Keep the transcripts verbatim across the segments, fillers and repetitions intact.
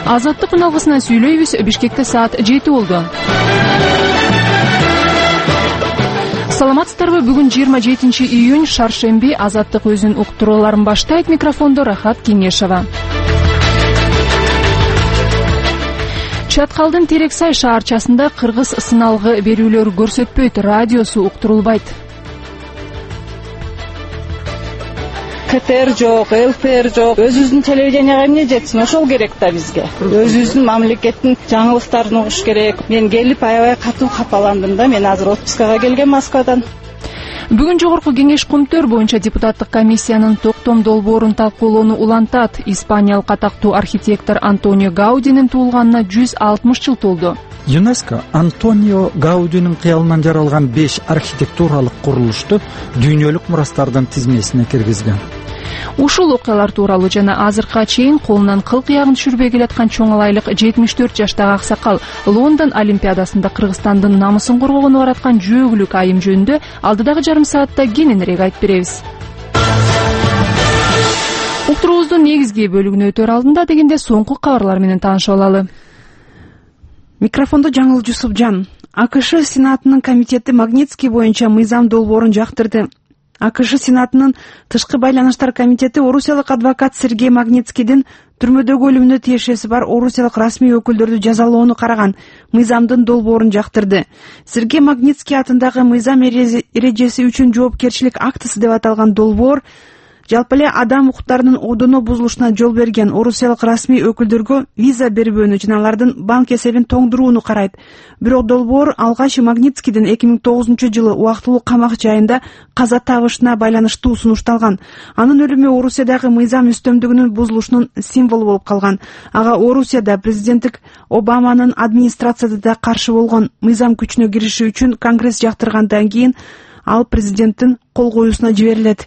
Азаттык үналгысынан сүйлөйбүз. Бишкекте саат жети болду. Саламатсыздарбы? Бүгүн жыйырма жетинчи июнь, шаршемби. Азаттык өзүнүн уктурууларын баштайт. Микрофондо Рахат Кеңешова. Чаткалдын Терексай шаарчасында кыргыз сыналгы берүүлөр көрсөтпөйт, радиосу уктурулбайт. КТР жок, ЛТР жок. Өзүбүздүн телевиденияга эмне жетсин? Ошол керек да бизге. Өзүбүздүн мамлекеттин жаңылыктарын угуш керек. Мен келип аябай катуу капаландым да. Мен азыр отпускага келгем Москвадан. Бүгүн жогорку кеңеш кумтөр боюнча депутаттык комиссиянын токтом долбоорун талкуулоону улантат. Испаниялык атактуу архитектор Антонио Гаудинин туулганына жүз алтымыш жыл толду. ЮНЕСКО Антонио Гаудинин кыялынан жаралган беш архитектуралык курулушту дүйнөлүк мурастардын тизмесине киргизген. Ушул окуялар тууралуу жана азыркыга чейин колунан кыл кыягын түшүрбөй келаткан чоңалайлык жетимиш төрт жаштагы аксакал Лондон Олимпиадасында Кыргызстандын намысын коргогону бараткан жөөгүлүк айым жөнүндө алдыдагы жарым саатта кененирээк айтып беребиз. Уктуруубуздун негизги бөлүгүнө өтөр алдында дегенде соңку кабарлар менен таанышып алалы. Микрофондо Жаңыл Жусупжан. АКШ Сенатынын комитети Магнитский боюнча мыйзам долбоорун жактырды. АКШ Сенатынын тышкы байланыштар комитети орусиялык адвокат Сергей Магнитскийдин түрмөдөгү өлүмүнө тиешеси бар орусиялык расмий өкүлдөрдү жазалоону караган мыйзамдын долбоорун жактырды. Сергей Магнитский атындагы мыйзам эрежеси үчүн жоопкерчилик актысы деп аталган долбоор жалпы эле адам укуктарынын одоно бузулушуна жол берген орусиялык расмий өкүлдөргө виза бербөөнү жана алардын банк эсебин тоңдурууну карайт. Бирок долбоор алгач Магнитскийдин эки миң тогузунчу жылы убактылуу камак жайында каза табышына байланыштуу сунушталган. Анын өлүмү Орусиядагы мыйзам үстөмдүгүнүн бузулушунун символу болуп калган. Ага Орусияда президенттик Обаманын администрацияда да каршы болгон мыйзам күчүнө кириши үчүн Конгресс жактыргандан кийин ал президенттин кол коюусуна жиберилет.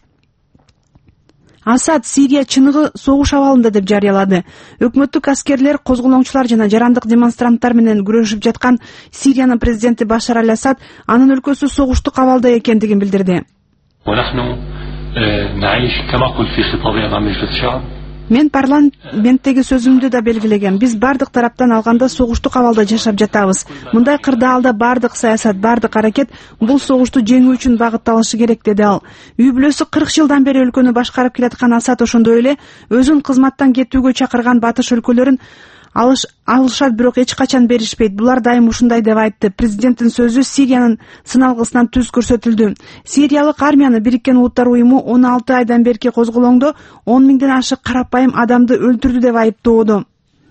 Асад Сирия чыныгы согуш абалында деп жарыялады. Өкмөттүк аскерлер, козголоңчулар жана жарандык демонстранттар менен күрөшүп жаткан Сириянын президенти Башар аль-Асад анын өлкөсү согуштук абалда экендигин билдирди. Мен парламенттеги сөзүмдү да белгилегем. Биз бардык тараптан алганда согуштук абалда жашап жатабыз. Мындай кырдаалда бардык саясат, бардык аракет бул согушту жеңүү үчүн багытталышы керек, деди ал. Үй бүлөсү кырк жылдан бери өлкөнү башкарып келаткан Асад ошондой эле өзүн кызматтан кетүүгө чакырган батыш өлкөлөрүн алыш алышат, бирок эч качан беришпейт. Булар дайым ушундай деп айтты. Президенттин сөзү Сириянын сыналгысынан түз көрсөтүлдү. Сириялык армияны Бириккен Улуттар уюму он алты айдан берки козголоңдо он миңден ашык карапайым адамды өлтүрдү деп айыптоодо.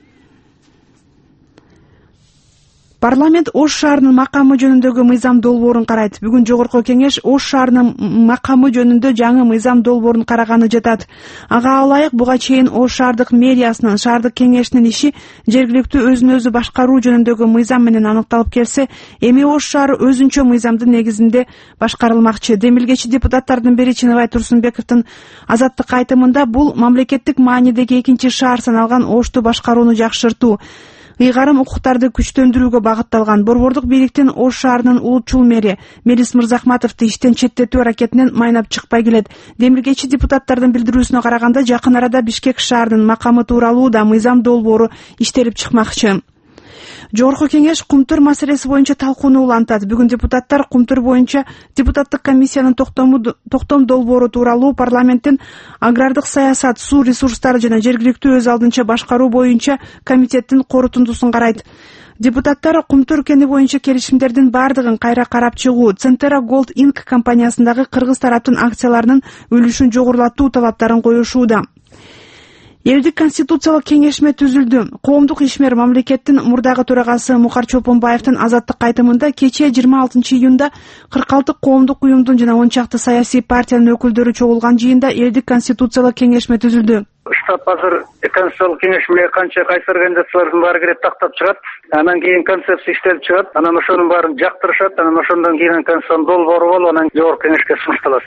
Парламент Ош шаарынын макамы жөнүндөгү мыйзам долбоорун карайт. Бүгүн жогорку кеңеш Ош шаарынын макамы жөнүндө жаңы мыйзам долбоорун караганы жатат. Ага ылайык буга чейин Ош шаардык мэриясынын, шаардык кеңешинин иши жергиликтүү өзүн өзү башкаруу жөнүндөгү мыйзам менен аныкталып келсе, эми Ош шаары өзүнчө мыйзамдын негизинде башкарылмакчы. Демилгечи депутаттардын бири Чыныбай Турсунбековдун азаттык айтымында бул мамлекеттик маанидеги экинчи шаар саналган Ошту башкарууну жакшыртуу, ыйгарым укуктарды күчтөндүрүүгө багытталган. Борбордук бийликтин Ош шаарынын улутчул мэри Мелис Мырзахматовду иштен четтетүү аракетинен майнап чыкпай келет. Демилгечи депутаттардын билдирүүсүнө караганда, жакын арада Бишкек шаарынын макамы тууралуу да мыйзам долбоору иштелип чыкмакчы. Жогорку кеңеш кумтөр маселеси боюнча талкууну улантат. Бүгүн депутаттар кумтөр боюнча депутаттык комиссиянын токтом долбоору тууралуу парламенттин агрардык саясат, суу ресурстары жана жергиликтүү өз алдынча башкаруу боюнча комитеттин корутундусун карайт. Депутаттар кумтөр кени боюнча келишимдердин бардыгын кайра карап чыгуу, Центера Голд Инк компаниясындагы кыргыз тараптын акцияларынын үлүшүн жогорулатуу талаптарын коюшууда. Элдик конституциялык кеңешме түзүлдү. Коомдук ишмер мамлекеттин мурдагы төрагасы Мукар Чопонбаевдин азаттык кайтымында кечээ жыйырма алтынчы июнда кырк алты коомдук уюмдун жана он чакты саясий партиянын өкүлдөрү чогулган жыйында элдик конституциялык кеңешме түзүлдү. Штаб азыр конституциялык кеңешмеге канча кайсы организациялардын баары кирип тактап чыгат. Анан кийин концепция иштелип чыгат. Анан ошонун баарын жактырышат. Анан ошондон кийин конституциянын долбоору болуп, анан жогорку кеңешке сунушталат.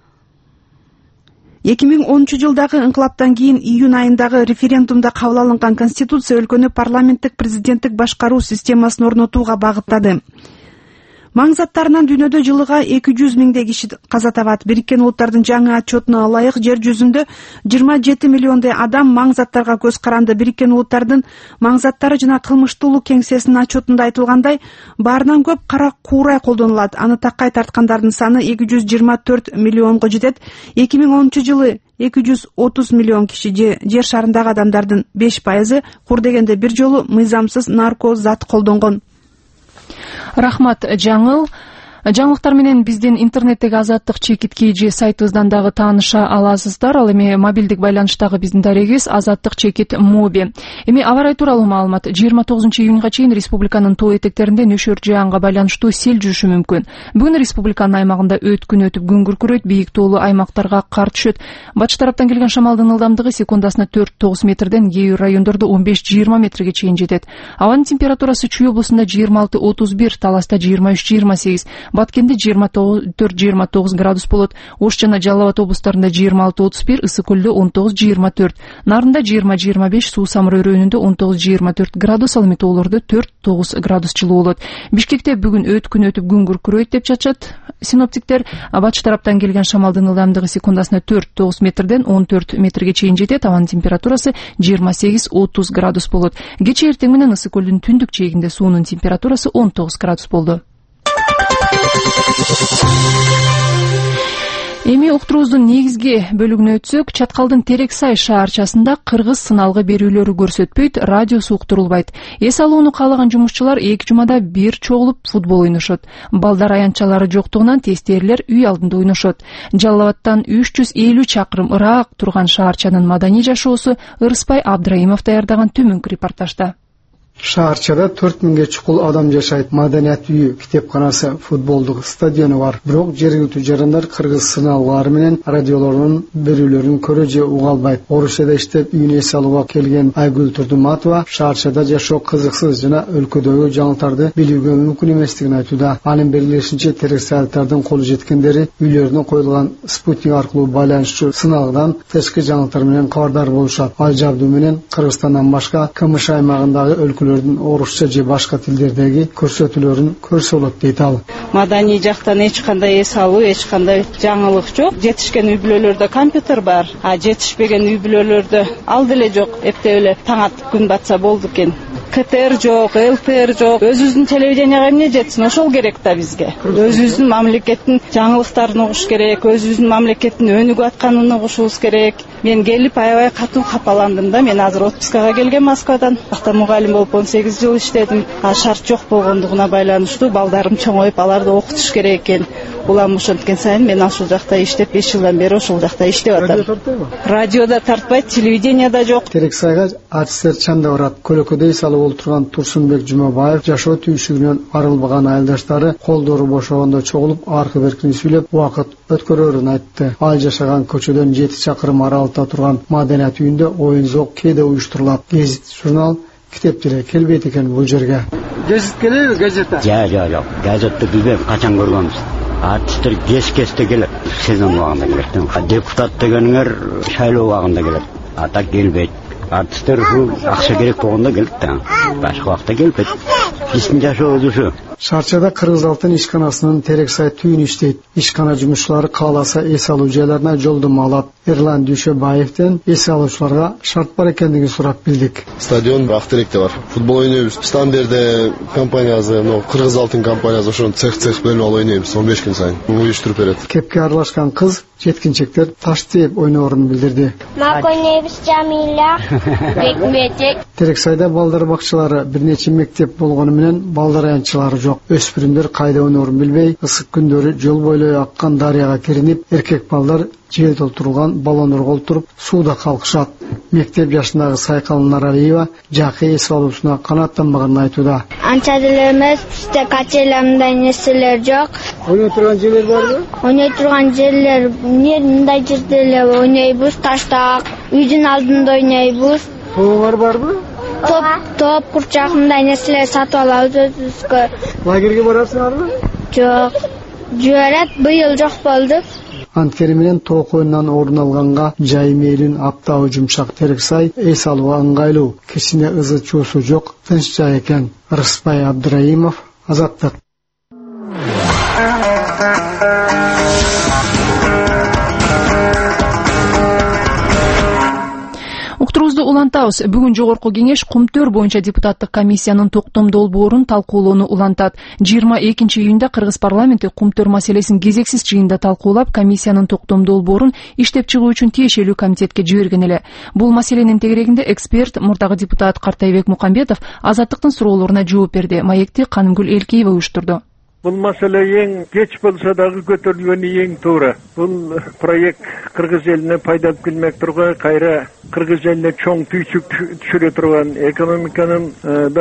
эки миң онунчу жылдагы ыңкылаптан кийин июнь айындагы референдумда кабыл алынган конституция өлкөнү парламенттик президенттик башкаруу системасын орнотууга багыттады. Маң заттарынан дүйнөдө жылыга эки жүз миңдей киши каза табат. Бириккен Улуттардын жаңы отчетуна ылайык жер жүзүндө жыйырма жети миллиондой адам маң заттарга көз каранды. Бириккен Улуттардын маң заттары жана кылмыштуулук кеңсесинин отчетунда айтылгандай, баарынан көп кара куурай колдонулат. Аны такай тарткандардын саны эки жүз жыйырма төрт миллионго жетет. эки миң онунчу жылы эки жүз отуз миллион киши жер шарындагы адамдардын беш пайызы кур дегенде бир жолу мыйзамсыз нарко зат колдонгон. Рахмат, Жаңыл. Жаңылыктар менен биздин интернеттеги Азаттык чекит kg сайтыбыздан дагы тааныша аласыздар. Ал эми мобилдик байланыштагы биздин дарегибиз Азаттык чекит моби. Эми аба ырайы тууралуу маалымат. жыйырма тогузунчу июнга чейин республиканын тоо этектеринде нөшөр жаанга байланыштуу сел жүрүшү мүмкүн. Бүгүн республиканын аймагында өткүн өтүп күн күркүрөйт, бийик тоолуу аймактарга кар түшөт. Батыш тараптан келген шамалдын ылдамдыгы секундасына төрт тогуз метрден, кээ бир райондордо он беш жыйырма метрге чейин жетет. Абанын температурасы Чүй облусунда жыйырма алты отуз бир, Таласта жыйырма үч жыйырма сегиз, Баткенде жыйырма төрт жыйырма тогуз градус болот. Ош жана Жалал Абад облустарында жыйырма алты отуз бир, Ысык көлдө он тогуз жыйырма төрт, Нарында жыйырма жыйырма беш, Суу Самыр өрөөнүндө он тогуз жыйырма төрт градус, ал эми тоолордо төрт тогуз градус жылуу болот. Бишкекте бүгүн өткүн өтүп күн күркүрөйт деп жатышат синоптиктер. Батыш тараптан келген шамалдын ылдамдыгы секундасына төрт тогуз метрден он төрт метрге чейин жетет. Абанын температурасы жыйырма сегиз отуз градус болот. Кечээ эртең менен Ысык көлдүн түндүк жээгинде суунун температурасы он тогуз градус болду. Эми уктуруубуздун негизги бөлүгүнө өтсөк, Чаткалдын Терексай шаарчасында кыргыз сыналгы берүүлөрү көрсөтпөйт, радиосу уктурулбайт. Эс алууну каалаган жумушчулар эки жумада бир чогулуп футбол ойношот. Балдар аянтчалары жоктугунан тестерлер үй алдында ойношот. Жалал Абадтан үч жүз элүү чакырым ыраак турган шаарчанын маданий жашоосу Ырыспай Абдрайымов даярдаган төмөнкү репортажда. Шаарчада төрт миңге чукул адам жашайт. Маданият үйү, китепканасы, футболдук стадиону бар. Бирок жергиликтүү жарандар кыргыз сыналгылары менен радиолордун берүүлөрүн көрө же уга албайт. Орусияда иштеп үйүнө эс алууга келген Айгүл Турдуматова шаарчада жашоо кызыксыз жана өлкөдөгү жаңылыктарды билүүгө мүмкүн эместигин айтууда. Анын белгилешинче, терексайлыктардын колу жеткендери үйлөрүнө коюлган спутник аркылуу байланышчу сыналгыдан тышкы жаңылыктар менен кабардар болушат. Ал жабдуу менен Кыргызстандан башка КМШ аймагындагы өлкөлөр орусча же башка тилдердеги көрсөтүүлөрүн көрсө болот дейт ал. Маданий жактан эч кандай эс алуу, эч кандай жаңылык жок. Жетишкен үй бүлөлөрдө компьютер бар, а жетишпеген үй бүлөлөрдө ал деле жок. Эптеп эле таң атып күн батса болду экен. КТР жок, ЛТР жок. Өзүбүздүн телевиденияга эмне жетсин? Ошол керек да бизге. Өзүбүздүн мамлекеттин жаңылыктарын угуш керек, өзүбүздүн мамлекеттин өнүгүп атканын угушубуз керек. Мен келип аябай катуу капаландым да. Мен азыр отпускага келгем Москвадан. Акта мугалим болуп он сегиз жыл иштедим. А шарт жок болгондугуна байланыштуу балдарым чоңоюп, аларды окутуш керек экен. Улам ошенткен сайын мен ушул жакта иштеп беш жылдан бери ошол жакта иштеп атам. Радиода тартпайт, телевиденияда жок. Терексайга артисттер чанда барат. Көлөкөдө эс алуу болуп турган Турсунбек Жумабаев жашоо түйшүгүнөн арылбаган айылдаштары колдору бошогондо чогулуп аркы беркин сүйлөп убакыт өткөрөрүн айтты. Ал жашаган көчөдөн жети чакырым аралыкта турган маданият үйүндө оюн зок кээде уюштурулат. Гезит, журнал, китеп деле келбейт экен бул жерге. Гезит келеби, газета? Жок, жок, жок. Газетти билбейм, качан көргөнбүз. Артисттер кес-кесте келет, сезон убагында келет. Депутат дегениңер шайлоо убагында келет. А так келбейт. Артисттер акча керек болгондо келет да. Башка убакта келбейт. Биздин жашообуз ушу. Шарчада Кыргыз алтын ишканасынын Терексай түйүнү иштейт. Ишкана жумушчулары кааласа эс алуу жайларына жолдомо алат. Эрлан Дүйшөбаевден эс алуучуларга шарт бар экендигин сурап билдик. Стадион Актеректе бар. Футбол ойнойбуз. Стамберде компаниясы, но Кыргыз алтын компаниясы ошон цех-цех бөлүп алып ойнойбуз он беш күн сайын. Уюштуруп берет. Кепке аралашкан кыз жеткинчектер таш тээп ойноорун билдирди. Мак ойнойбуз Жамиля, Бекметек. Терексайда балдар бакчалары бир нече мектеп болгону менен балдар аянтчылары жок. Өспүрүмдөр кайда ойноорун билбей, ысык күндөрү жол бойлой аккан дарыяга киринип, эркек балдар жел толтурулган баллондорго олтуруп сууда калкышат. Мектеп жашындагы Сайкал Наралиева жакы эс алуусуна канааттанбаганын айтууда. Анча деле эмес, бизде качеламдай нерселер жок. Ойной турган жерлер барбы? Ойной турган жерлер мындай жерде эле ойнойбуз, ташта, үйдүн алдында ойнойбуз. Тоолор барбы? Топ, топ, курчак мындай нерселер сатып алабыз өзүбүзгө. Лагерге барасыңарбы? Жок. Жиберет, быйыл жок болду. Анткени менен тоо коюнунан орун алганга жай мейлин аптабы жумшак Терексай эс алууга ыңгайлуу. Кичине ызы чуусу жок, тынч жай экен. Ырыспай Абдрайымов, Азаттык. Уктуруубузду улантабыз. Бүгүн жогорку кеңеш Кумтөр боюнча депутаттык комиссиянын токтом долбоорун талкуулоону улантат. жыйырма экинчи июнда Кыргыз парламенти Кумтөр маселесин кезексиз жыйында талкуулап, комиссиянын токтом долбоорун иштеп чыгуу үчүн тиешелүү комитетке жиберген эле. Бул маселенин тегерегинде эксперт, мурдагы депутат Картайбек Мукамбетов Азаттыктын суроолоруна жооп берди. Маекти Канымгүл Элкиева уюштурду. Бул маселе эң кеч болсо дагы көтөрүлгөнү эң туура. Бул проект Кыргыз элине пайдалып келмек турган, кайра Кыргыз элине чоң түйчүк түшүрө турган, экономиканын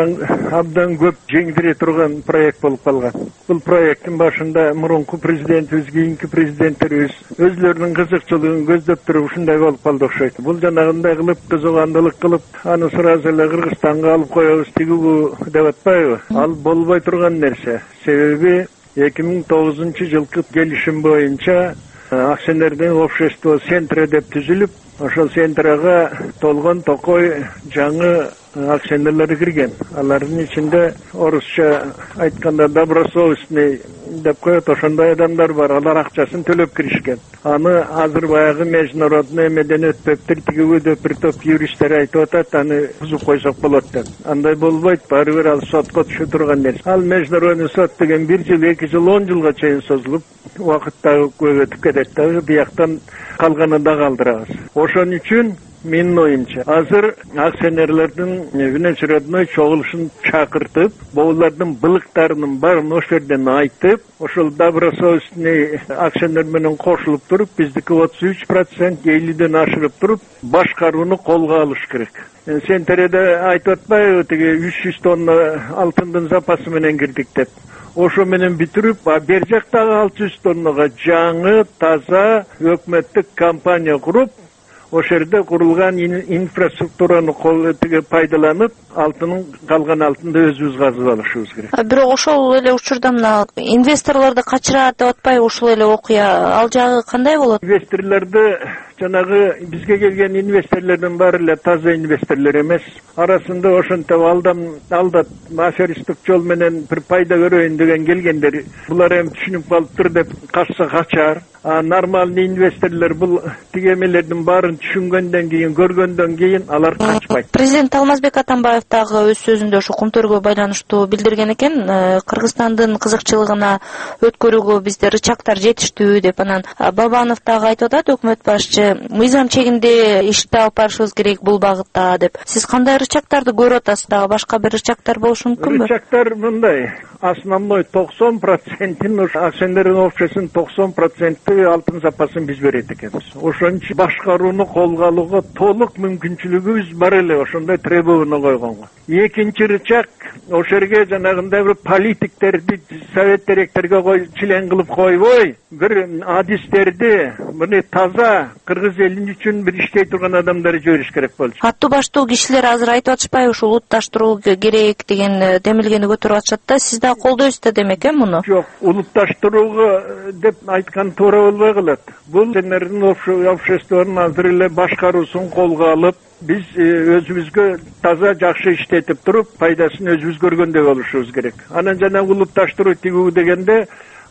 абдан көп жеңдире турган проект болуп калган. Бул проекттин башында мурунку президентибиз, кийинки президенттерибиз өзлөрүнүн кызыкчылыгын көздөп туруп ушундай болуп калды окшойт. Бул жанагындай кылып, кызыгандылык кылып, аны сразу эле Кыргызстанга алып коебуз тигүү деп атпайбы? Ал болбой турган нерсе. Себеби эки миң тогузунчу жылкы келишим боюнча акционердин общество Центра деп түзүлүп, ошол Центрага толгон токой жаңы акционерлери кирген. Алардын ичинде орусча айтканда добросовестный деп коет, ошондой адамдар бар. Алар акчасын төлөп киришкен. Аны азыр баягы международный эмеден өтпөптүр, тигүү деп бир топ юристтер айтып атат, аны бузуп койсок болот деп. Андай болбойт, баары бир ал сотко түшө турган нерсе. Ал международный сот деген бир жыл, эки жыл, он жылга чейин созулуп, убакыт дагы көп өтүп кетет дагы, бияктан калганын да калтырабыз. Ошон үчүн менин оюмча азыр акционерлердин внеочередной чогулушун чакыртып, булардын былыктарынын баарын ошол жерден айтып, ошол добросовестный акционер менен кошулуп туруп, биздики отуз үч процент элүүдөн ашырып туруп, башкарууну колго алыш керек. Сен тереде айтып атпайбы, тиги үч жүз тонна алтындын запасы менен кирдик деп. Ошо менен бүтүрүп, а бер жактагы алты жүз тоннага жаңы, таза өкмөттүк компания куруп, ошол жерде курулган инфраструктураны пайдаланып, алтынын калган алтынды өзүбүз казып алышыбыз керек. Бирок ошол эле учурда мына инвесторлорду качырат деп атпайбы ушул эле окуя? Ал жагы кандай болот? Инвесторлорду жанагы бизге келген инвесторлордун баары эле таза инвесторлор эмес. Арасында ошентип алдам алдат аферистик жол менен бир пайда көрөйүн деген келгендер, булар эми түшүнүп калыптыр деп качса качар. А нормальный инвесторлор бул тигемелердин баарын түшүнгөндөн кийин, көргөндөн кийин алар качпайт. Президент Алмазбек Атамбаев дагы өз сөзүндө ушу Кумтөргө байланыштуу билдирген экен, Кыргызстандын кызыкчылыгына өткөрүүгө бизде рычагтар жетиштүү деп. Анан Бабанов дагы айтып атат, өкмөт башчы мыйзам чегинде ишти алып барышыбыз керек бул багытта деп. Сиз кандай рычагтарды көрүп атасыз? Дагы башка бир рычагтар болушу мүмкүнбү? Рычагтар мындай: основной токсон процентин акционердин обществосунун токсон проценти алтын запасын биз берет экенбиз. Ошон үчүн башкарууну колго алууга толук мүмкүнчүлүгүбүз бар эле, ошондой требование койгонго. Экинчи рычаг ошол жерге жанагындай бир политиктерди, совет директорго кой член кылып койбой, бир адистерди, мына таза Кыргыз элин үчүн бир иштей турган адамдарды жибериш керек болчу. Аттуу баштуу кишилер азыр айтып атышпайбы, ушу улутташтыруу керек деген демилгени көтөрүп атышат да, сиз да колдойсуз да демек э муну? Жок, улутташтырууга деп айткан туура болбой калат. Бул сендердин обществонун азыр эле башкаруусун колго алып, биз өзүбүзгө таза жакшы иштетип туруп, пайдасын өзүбүз көргөндөй болушубуз керек. Анан жана улутташтыруу тигүү дегенде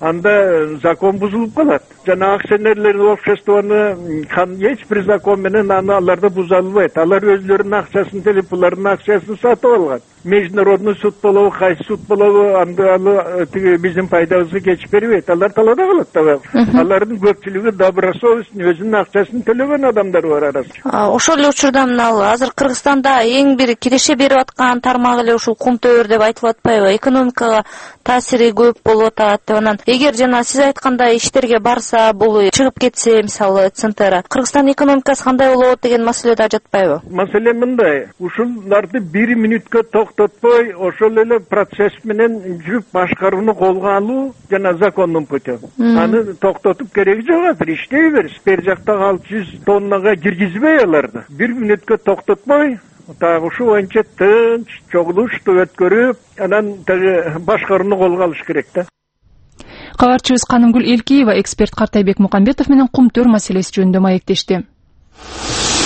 анда закон бузулуп калат. Жана акционерлердин обществону эч бир закон менен аны аларды буза албайт. Алар өзлөрүнүн акчасын төлөп, булардын акчасын сатып алган. Международный суд болобу, кайсы суд болобу, анда алы тиги биздин пайдабызга кечип бербейт. Алар талаада калат да. Алардын көпчүлүгү добросовестный, өзүнүн акчасын төлөгөн адамдар бар арасында. Ошол эле учурда мына азыр Кыргызстанда эң бир киреше берип аткан тармак эле ушул Кумтөр деп айтылып атпайбы? Экономикага таасири көп болуп атат деп. Анан эгер жана сиз айткандай иштерге барса, бул чыгып кетсе, мисалы Центра, Кыргызстан экономикасы кандай болот деген маселе да жатпайбы? Маселе мындай: ушуларды бир мүнөткө токтотпой, ошол эле процесс менен жүрүп башкарууну колго алуу жана закондун путем. Аны токтотуп кереги жок, азыр иштей бериш. Бер жактагы алты жүз тоннага киргизбей аларды. Бир мүнөткө токтотпой, тагы ушу боюнча тынч чогулушту өткөрүп, анан тагы башкарууну колго алыш керек да. Кабарчыбыз Канымгүл Элкиева эксперт Картайбек Мукамбетов менен Кумтөр маселеси жөнүндө маектешти.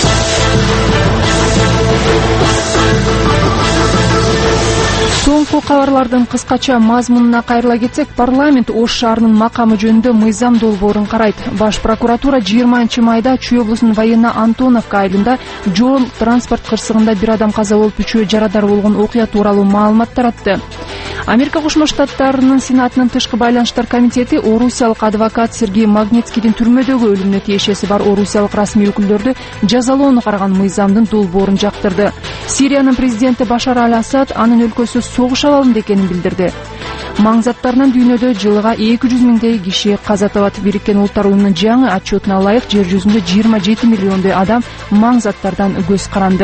Соңку кабарлардын кыскача мазмунуна кайрыла кетсек, парламент Ош шаарынын макамы жөнүндө мыйзам долбоорун карайт. Баш прокуратура жыйырманчы майда Чүй облусунун Военно Антоновка айылында жол транспорт кырсыгында бир адам каза болуп, үчөө жарадар болгон окуя тууралуу маалымат таратты. Америка Кошмо Штаттарынын Сенатынын тышкы байланыштар комитети орусиялык адвокат Сергей Магнитскийдин түрмөдөгү өлүмүнө тиешеси бар орусиялык расмий өкүлдөрдү жазалоону караган мыйзамдын долбоорун жактырды. Сириянын президенти Башар аль-Асад анын өлкөсү согуш абалында экенин билдирди. Маң заттарынан дүйнөдө жылыга эки жүз миңдей киши каза табат. Бириккен Улуттар уюмунун жаңы отчетуна ылайык жер жүзүндө жыйырма жети миллиондой адам маң заттардан көз каранды.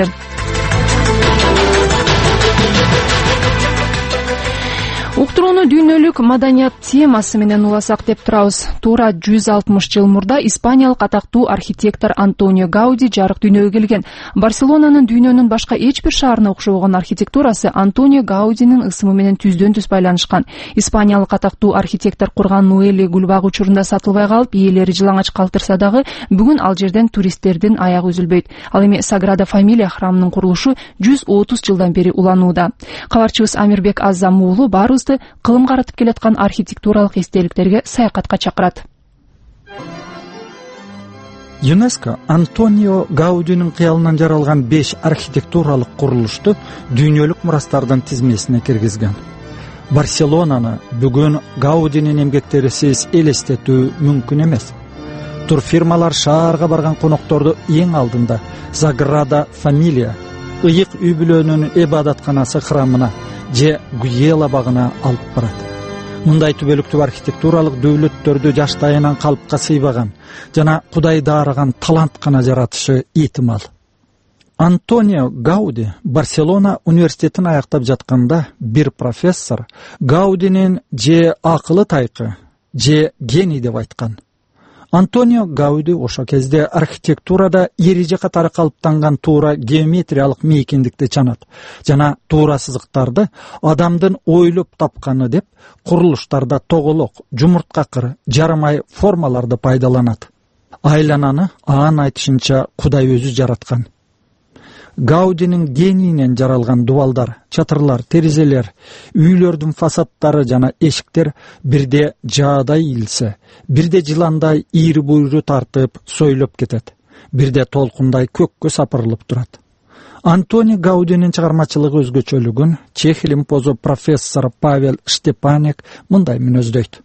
Уктурууну дүйнөлүк маданият темасы менен уласак деп турабыз. Туура жүз алтымыш жыл мурда испаниялык атактуу архитектор Антонио Гауди жарык дүйнөгө келген. Барселонанын дүйнөнүн башка эч бир шаарына окшобогон архитектурасы Антонио Гаудинин ысымы менен түздөн түз байланышкан. Испаниялык атактуу архитектор курган Нуэлли гүлбаг учурунда сатылбай калып, ээлери жылаңач калтырса дагы, бүгүн ал жерден туристтердин аягы үзүлбөйт. Ал эми Саграда Фамилия храмынын курулушу жүз отуз жылдан бери уланууда. Кабарчыбыз Амирбек Азам уулу баарыбызды кылым каратып келаткан архитектуралык эстеликтерге саякатка чакырат. ЮНЕСКО Антонио Гаудинин кыялынан жаралган беш архитектуралык курулушту дүйнөлүк мурастардын тизмесине киргизген. Барселонаны бүгүн Гаудинин эмгектерисиз элестетүү мүмкүн эмес. Турфирмалар шаарга барган конокторду эң алдында Саграда Фамилия, ыйык үй бүлөнүн ибадатканасы храмына же Гуела багына алып барат. Мындай түбөлүктүү архитектуралык дөөлөттөрдү жаштайынан калпка сыйбаган жана Кудай даараган талант гана жаратышы ыйтымал. Антонио Гауди Барселона университетин аяктап жатканда бир профессор Гаудинин же акылы тайкы, же гений деп айткан. Антонио Гауди ошо кезде архитектурада эреже катары калыптанган туура геометриялык мейкиндикти чанат жана туура сызыктарды адамдын ойлоп тапканы деп курулуштарда тоголок, жумурткакыр, жарымай формаларды пайдаланат. Айлананы анын айтышынча Кудай өзү жараткан. Гаудинин генийинен жаралган дубалдар, чатырлар, терезелер, үйлөрдүн фасадтары жана эшиктер бирде жаадай ийилсе, бирде жыландай ийри буйру тартып сойлоп кетет, бирде толкундай көккө сапырылып турат. Антонио Гаудинин чыгармачылыгы өзгөчөлүгүн чех илимпозу профессор Павел Штепаник мындай мүнөздөйт.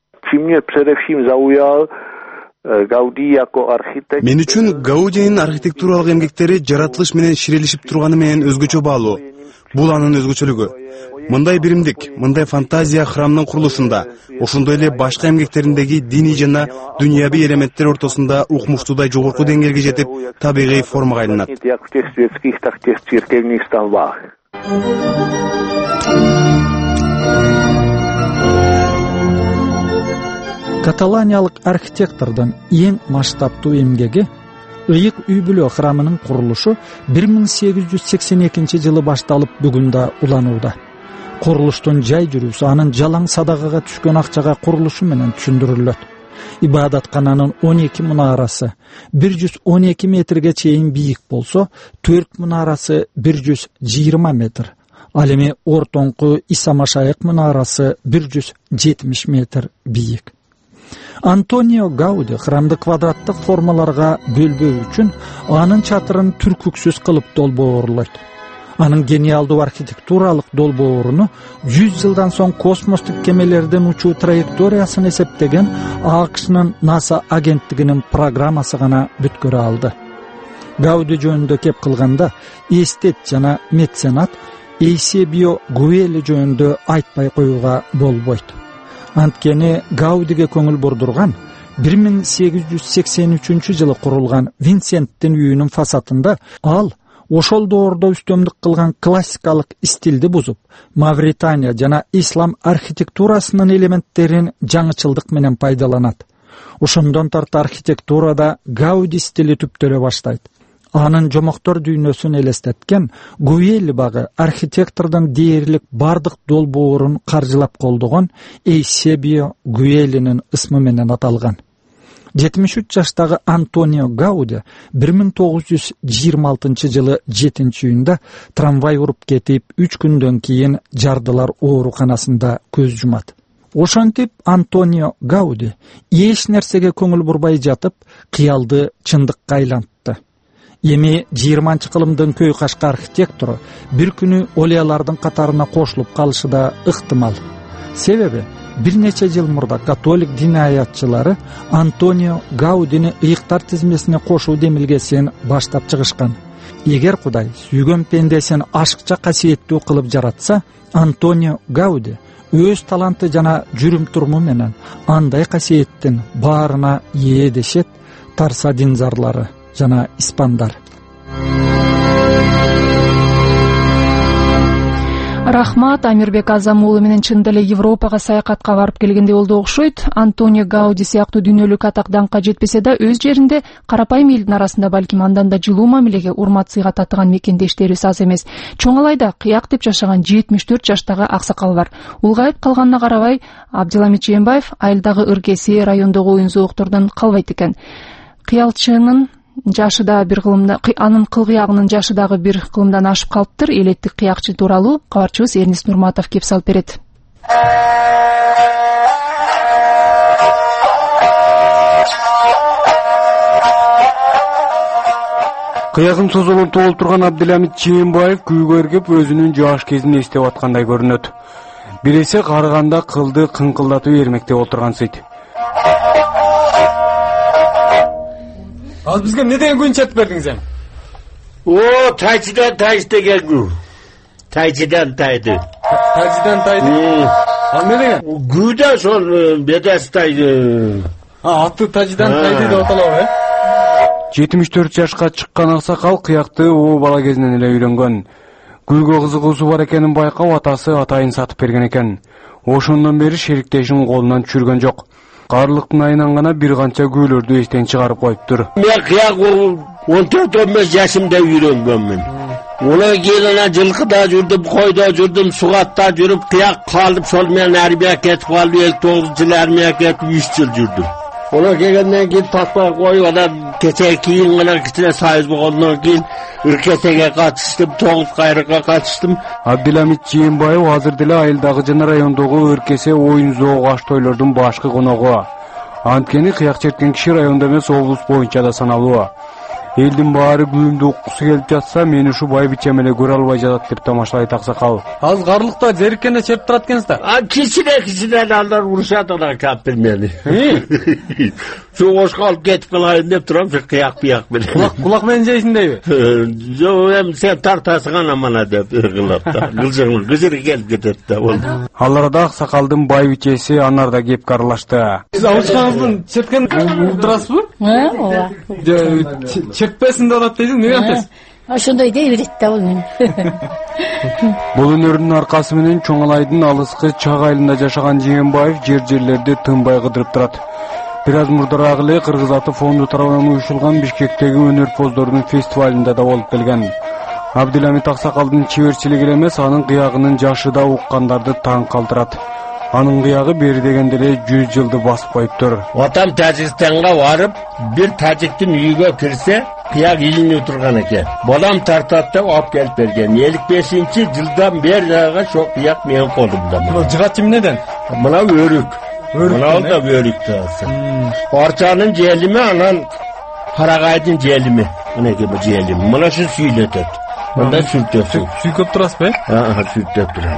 Мен үчүн Гаудинин архитектуралык эмгектери жаратылыш менен ширелишип турганы менен өзгөчө баалуу. Бул анын өзгөчөлүгү. Мындай биримдик, мындай фантазия храмдын курулушунда, ошондой эле башка эмгектериндеги диний жана дүйнөбүй элементтер ортосунда укмуштуудай жогорку деңгээлге жетип, табигый формага айланат. Каталаниялык архитектордун эң масштабтуу эмгеги ыйык үй бүлө храмынын курулушу бир миң сегиз жүз сексен экинчи жылы башталып бүгүн да уланууда. Курулуштун жай жүрүүсү анын жалаң садагага түшкөн акчага курулушу менен түшүндүрүлөт. Ибадаткананын он эки мунарасы бир жүз он эки метрге чейин бийик болсо, төрт мунарасы бир жүз жыйырма метр. Ал эми ортоңку Иса Машайык мунарасы бир жүз жетимиш метр бийик. Антонио Гауди храмды квадраттык формаларга бөлбөө үчүн анын чатырын түркүксүз кылып долбоорлойт. Анын гениалдуу архитектуралык долбооруну жүз жылдан соң космостук кемелердин учуу траекториясын эсептеген АКШнын НАСА агенттигинин программасы гана бүткөрө алды. Гауди жөнүндө кеп кылганда эстет жана меценат Эйсебио Гуэлли жөнүндө айтпай коюуга болбойт. Анткени Гаудиге көңүл бурдурган бир миң сегиз жүз сексен үчүнчү жылы курулган Винсенттин үйүнүн фасадында ал ошол доордо үстөмдүк кылган классикалык стилди бузуп, Мавритания жана ислам архитектурасынын элементтерин жаңычылдык менен пайдаланат. Ошондон тарта архитектурада Гауди стили түптөлө баштайт. Анын жомоктор дүйнөсүн элестеткен Гуэлли багы архитектордун дээрлик бардык долбоорун каржылап колдогон Эйсебио Гуэллинин ысмы менен аталган. жетимиш үч жаштагы Антонио Гауди бир миң тогуз жүз жыйырма алтынчы жылы жетинчи июнда трамвай уруп кетип, үч күндөн кийин жардылар ооруканасында көз жумат. Ошентип Антонио Гауди эч нерсеге көңүл бурбай жатып, кыялды чындыкка айлантты. Эми жыйырманчы кылымдын көй кашка архитектору бир күнү олиялардын катарына кошулуп калышы да ыктымал. Себеби бир нече жыл мурда католик дин аятчылары Антонио Гаудини ыйыктар тизмесине кошуу демилгесин баштап чыгышкан. Эгер Кудай сүйгөн пендесин ашыкча касиеттүү кылып жаратса, Антонио Гауди өз таланты жана жүрүм туруму менен андай касиеттин баарына ээ дешет тарса динзарлары жана испандар. Рахмат. Амирбек Азам уулу менен чындап эле Европага саякатка барып келгенде болду окшойт. Антонио Гауди сыяктуу дүйнөлүк атак даңкка жетпесе да, өз жеринде карапайым элдин арасында балким андан да жылуу мамилеге, урмат сыйга татыган мекендештерибиз аз эмес. Чоңалайда кыяк деп жашаган жетимиш төрт жаштагы аксакал бар. Улгайып калганына карабай, Абдыламит Жээнбаев айылдагы ыркеси, райондогу оюн зооктордон калбайт экен. Кыялчынын жашы да бир кылымда, анын кылгыягынын жашы дагы бир кылымдан ашып калыптыр. Элеттик кыякчы тууралуу кабарчыбыз Эрнис Нурматов кеп салып берет. Кыягын созолуп толуп турган Абдыламит Жээнбаев күйгө эргеп өзүнүн жаш кезин эстеп аткандай көрүнөт. Биресе карыганда кылды кыңкылдатып эрмектеп отургансыйт. Ал бизге эмне деген күн чатып бердиңиз эми? О, тайчыдан тайчы деген күн. Тайчыдан тайды. Тайчыдан тайды. Ал эмне деген? Гүдө сол бедес тайды. А, аты тайчыдан тайды деп аталабы, э? жетимиш төрт жашка чыккан аксакал кыякты о бала кезинен эле үйрөнгөн. Гүлгө кызыгуусу бар экенин байкап, атасы атайын сатып берген экен. Ошондон бери шериктешин колунан түшүргөн жок. Карлыктын айынан гана бир канча гүйлөрдү эстен чыгарып коюптур. Мен кыяк он төрт он беш жашымда үйрөнгөнмүн. Одан кийин ана жылкыда жүрдүм, койдо жүрдүм, сугатта жүрүп, кыяк калдып, сол менен армияга кетип калдым, элүү тогузунчу жылы армияга кетип үч жыл жүрдүм. Одан келгенден кийин таспа коюп, анан кече кийин гана кичине союз болгондон кийин ыркесеге катыштым, тогуз кайрыкка катыштым. Абдыламит Жээнбаев азыр деле айылдагы жана райондогу ыркесе оюн зоого аш тойлордун башкы коногу. Анткени кыяк черткен киши райондо эмес, облус боюнча да саналуу. Элдин баары күйүмдү уккусу келип жатса, мени ушу бай бичем эле көрө албай жатат деп тамашлайт аксакал. Азыр карлыкта жериккенде чертип турат экенсиз. А кичине кичине алар урушат ана каптыр мени. Сугушка алып кетип калайын деп турам, кыяк пыяк менен. Кулак кулак менен жейсиндейби? Жок, эми сен тартасың ана мана деп кылып да. Гылжың гыжыр келип кетет да болду. Ал арада аксакалдын бай бичеси анарда кеп карлашты. Сиз абычкаңыздын черткен улдурасызбы? Ооба. Чертпесин деп атат дейсиз, эмне антесиз? Ошондой дей берет да бул мен. Бул өнөрүнүн аркасы менен Чоңалайдын алыскы Чак айылында жашаган Жээнбаев жер-жерлерде тынбай кыдырып турат. Бир аз мурдараак эле Кыргыз аты фонду тарабынан уюшулган Бишкектеги өнөр поздорунун фестивалында да болуп келген. Абдыламит аксакалдын чеберчилиги эле эмес, анын кыягынын жашы да уккандарды таң калтырат. Анын кыягы бери дегенде эле жүз жылды басып коюптур. Атам Тажикстанга барып, бир тажиктин үйгө кирсе, кыяк илинип турган экен. Балам тартат деп алып келип берген. элүү бешинчи жылдан бери дагы ошол кыяк менин колумда. Бул жыгат эмнеден? Мына өрүк. Мына да өрүк таасы. Орчанын желими, анан Карагайдын желими. Мынеки бу желим. Мына шу сүйлөтөт. Мында сүртөсүң. Сүйкөп турасызбы? А, сүртөп турам.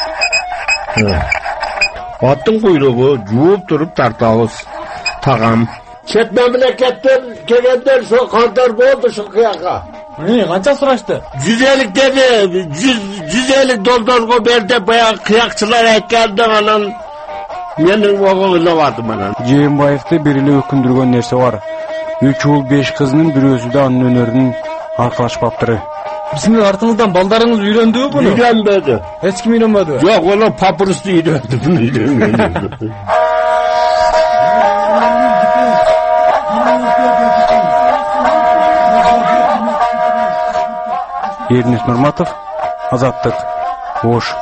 Аттың куйругу жууп туруп тартабыз. Тагам. Чет мамлекеттен келгендер сол кандар болду ушул кыякка. Эмне, канча сурашты? жүз элүү деди, жүз элүү долларга бер деп баягы кыякчылар айтканда анан менин огойлабадым анан. Жээнбаевди бир эле өкүндүргөн нерсе бар. үч уул беш кызынын бирөөсү да анын өнөрүн аркалашпаптыр. Сиздин артыңыздан балдарыңыз үйрөндүбү буну? Үйрөнбөдү. Эч ким үйрөнбөдү? Жок, олар папырусту үйрөндү, буну үйрөнгөн. Эрнис Нурматов, Азаттык, Ош.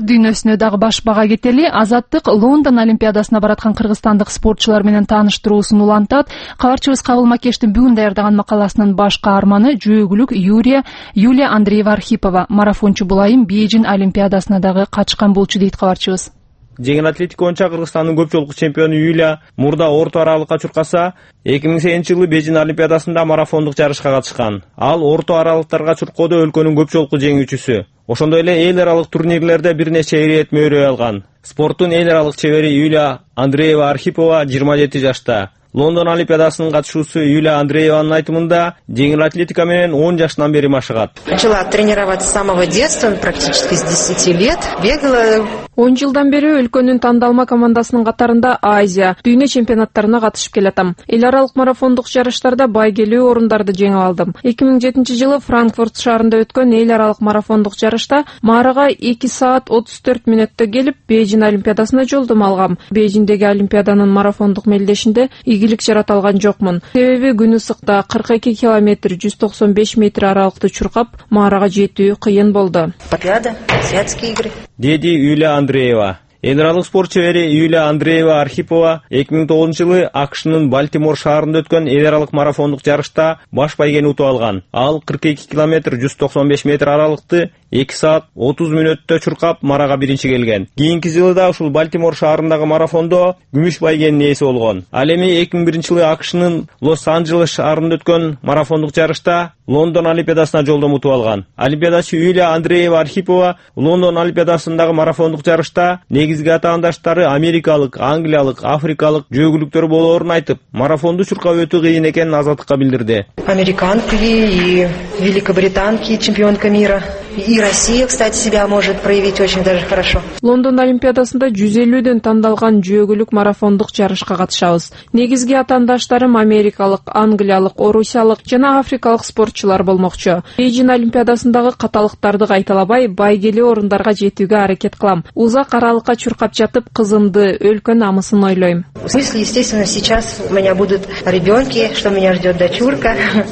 дүйнөсүнө дагы баш бага кетели. Азаттык Лондон Олимпиадасына бараткан кыргызстандык спортчулар менен тааныштыруусун улантат. Кабарчыбыз Кабыл Макештин бүгүн даярдаган макаласынын баш каарманы жөөгүлүк Юрия Юлия Андреева Архипова. Марафончу булайым Бейжин Олимпиадасына дагы катышкан болчу дейт кабарчыбыз. Жеңил атлетика боюнча Кыргызстандын көп жолку чемпиону Юлия мурда орто аралыкка чуркаса, эки миң сегизинчи жылы Бейжин Олимпиадасында марафондук жарышка катышкан. Ал орто аралыктарга чуркоодо өлкөнүн көп жолку жеңүүчүсү. Ошондой эле эл аралык турнирлерде бир нече ирет мөөрөй алган. Спорттун эл аралык чебери Юлия Андреева Архипова жыйырма жети жашта. Лондон Олимпиадасынын катышуусу Юлия Андрееванын айтымында жеңил атлетика менен он жашынан бери машыгат. Начала тренироваться с самого детства, практически с десяти лет. Бегала. он жылдан бери өлкөнүн тандалма командасынын катарында Азия, дүйнө чемпионаттарына катышып келатам. Эл аралык марафондук жарыштарда байгелүү орундарды жеңип алдым. эки миң жетинчи жылы Франкфурт шаарында өткөн эл аралык марафондук жарышта Марага эки саат отуз төрт мүнөттө келип, Бейжин Олимпиадасына жолдомо алгам. Бейжиндеги Олимпиаданын марафондук мелдешинде игилик жарата алган жокмун. Себеби күн ысыкта кырк эки километр жүз токсон беш метр аралыкты чуркап, Марага жетүү кыйын болду. Олимпиада, азиатские игры. Деди Юлия Андреева. Эл аралык спорт чебери Юлия Андреева Архипова эки миң тогузунчу жылы АКШнын Балтимор шаарында өткөн эл аралык марафондук жарышта баш байгени утуп алган. Ал кырк эки километр жүз токсон беш метр аралыкты эки саат отуз мүнөттө чуркап Марага биринчи келген. Кийинки жылы да ушул Балтимор шаарындагы марафондо күмүш байгенин ээси болгон. Ал эми эки миң биринчи жылы АКШнын Лос-Анджелес шаарында өткөн марафондук жарышта Лондон Олимпиадасына жолдомо утуп алган. Олимпиадачы Юлия Андреева Архипова Лондон Олимпиадасындагы марафондук жарышта негизги атаандаштары америкалык, англиялык, африкалык жөөгүлүктөр болоорун айтып, марафонду чуркап өтүү кыйын экенин Азаттыкка билдирди. Американки и великобританки чемпионка мира. И Россия, кстати, себя может проявить очень даже хорошо. Лондон Олимпиадасында жүз элүүдөн тандалган жөөгүлүк марафондук жарышка катышабыз. Негизги атаандаштарым америкалык, англиялык, орусиялык жана африкалык спортчулар болмокчу. Бейжин Олимпиадасындагы каталыктарды кайталабай, байгелүү орундарга жетүүгө аракет кылам. Узак аралыкка чуркап жатып, кызымды, өлкө намысын ойлойм. В смысле, естественно, сейчас у меня будут ребенки, что меня ждет дочурка.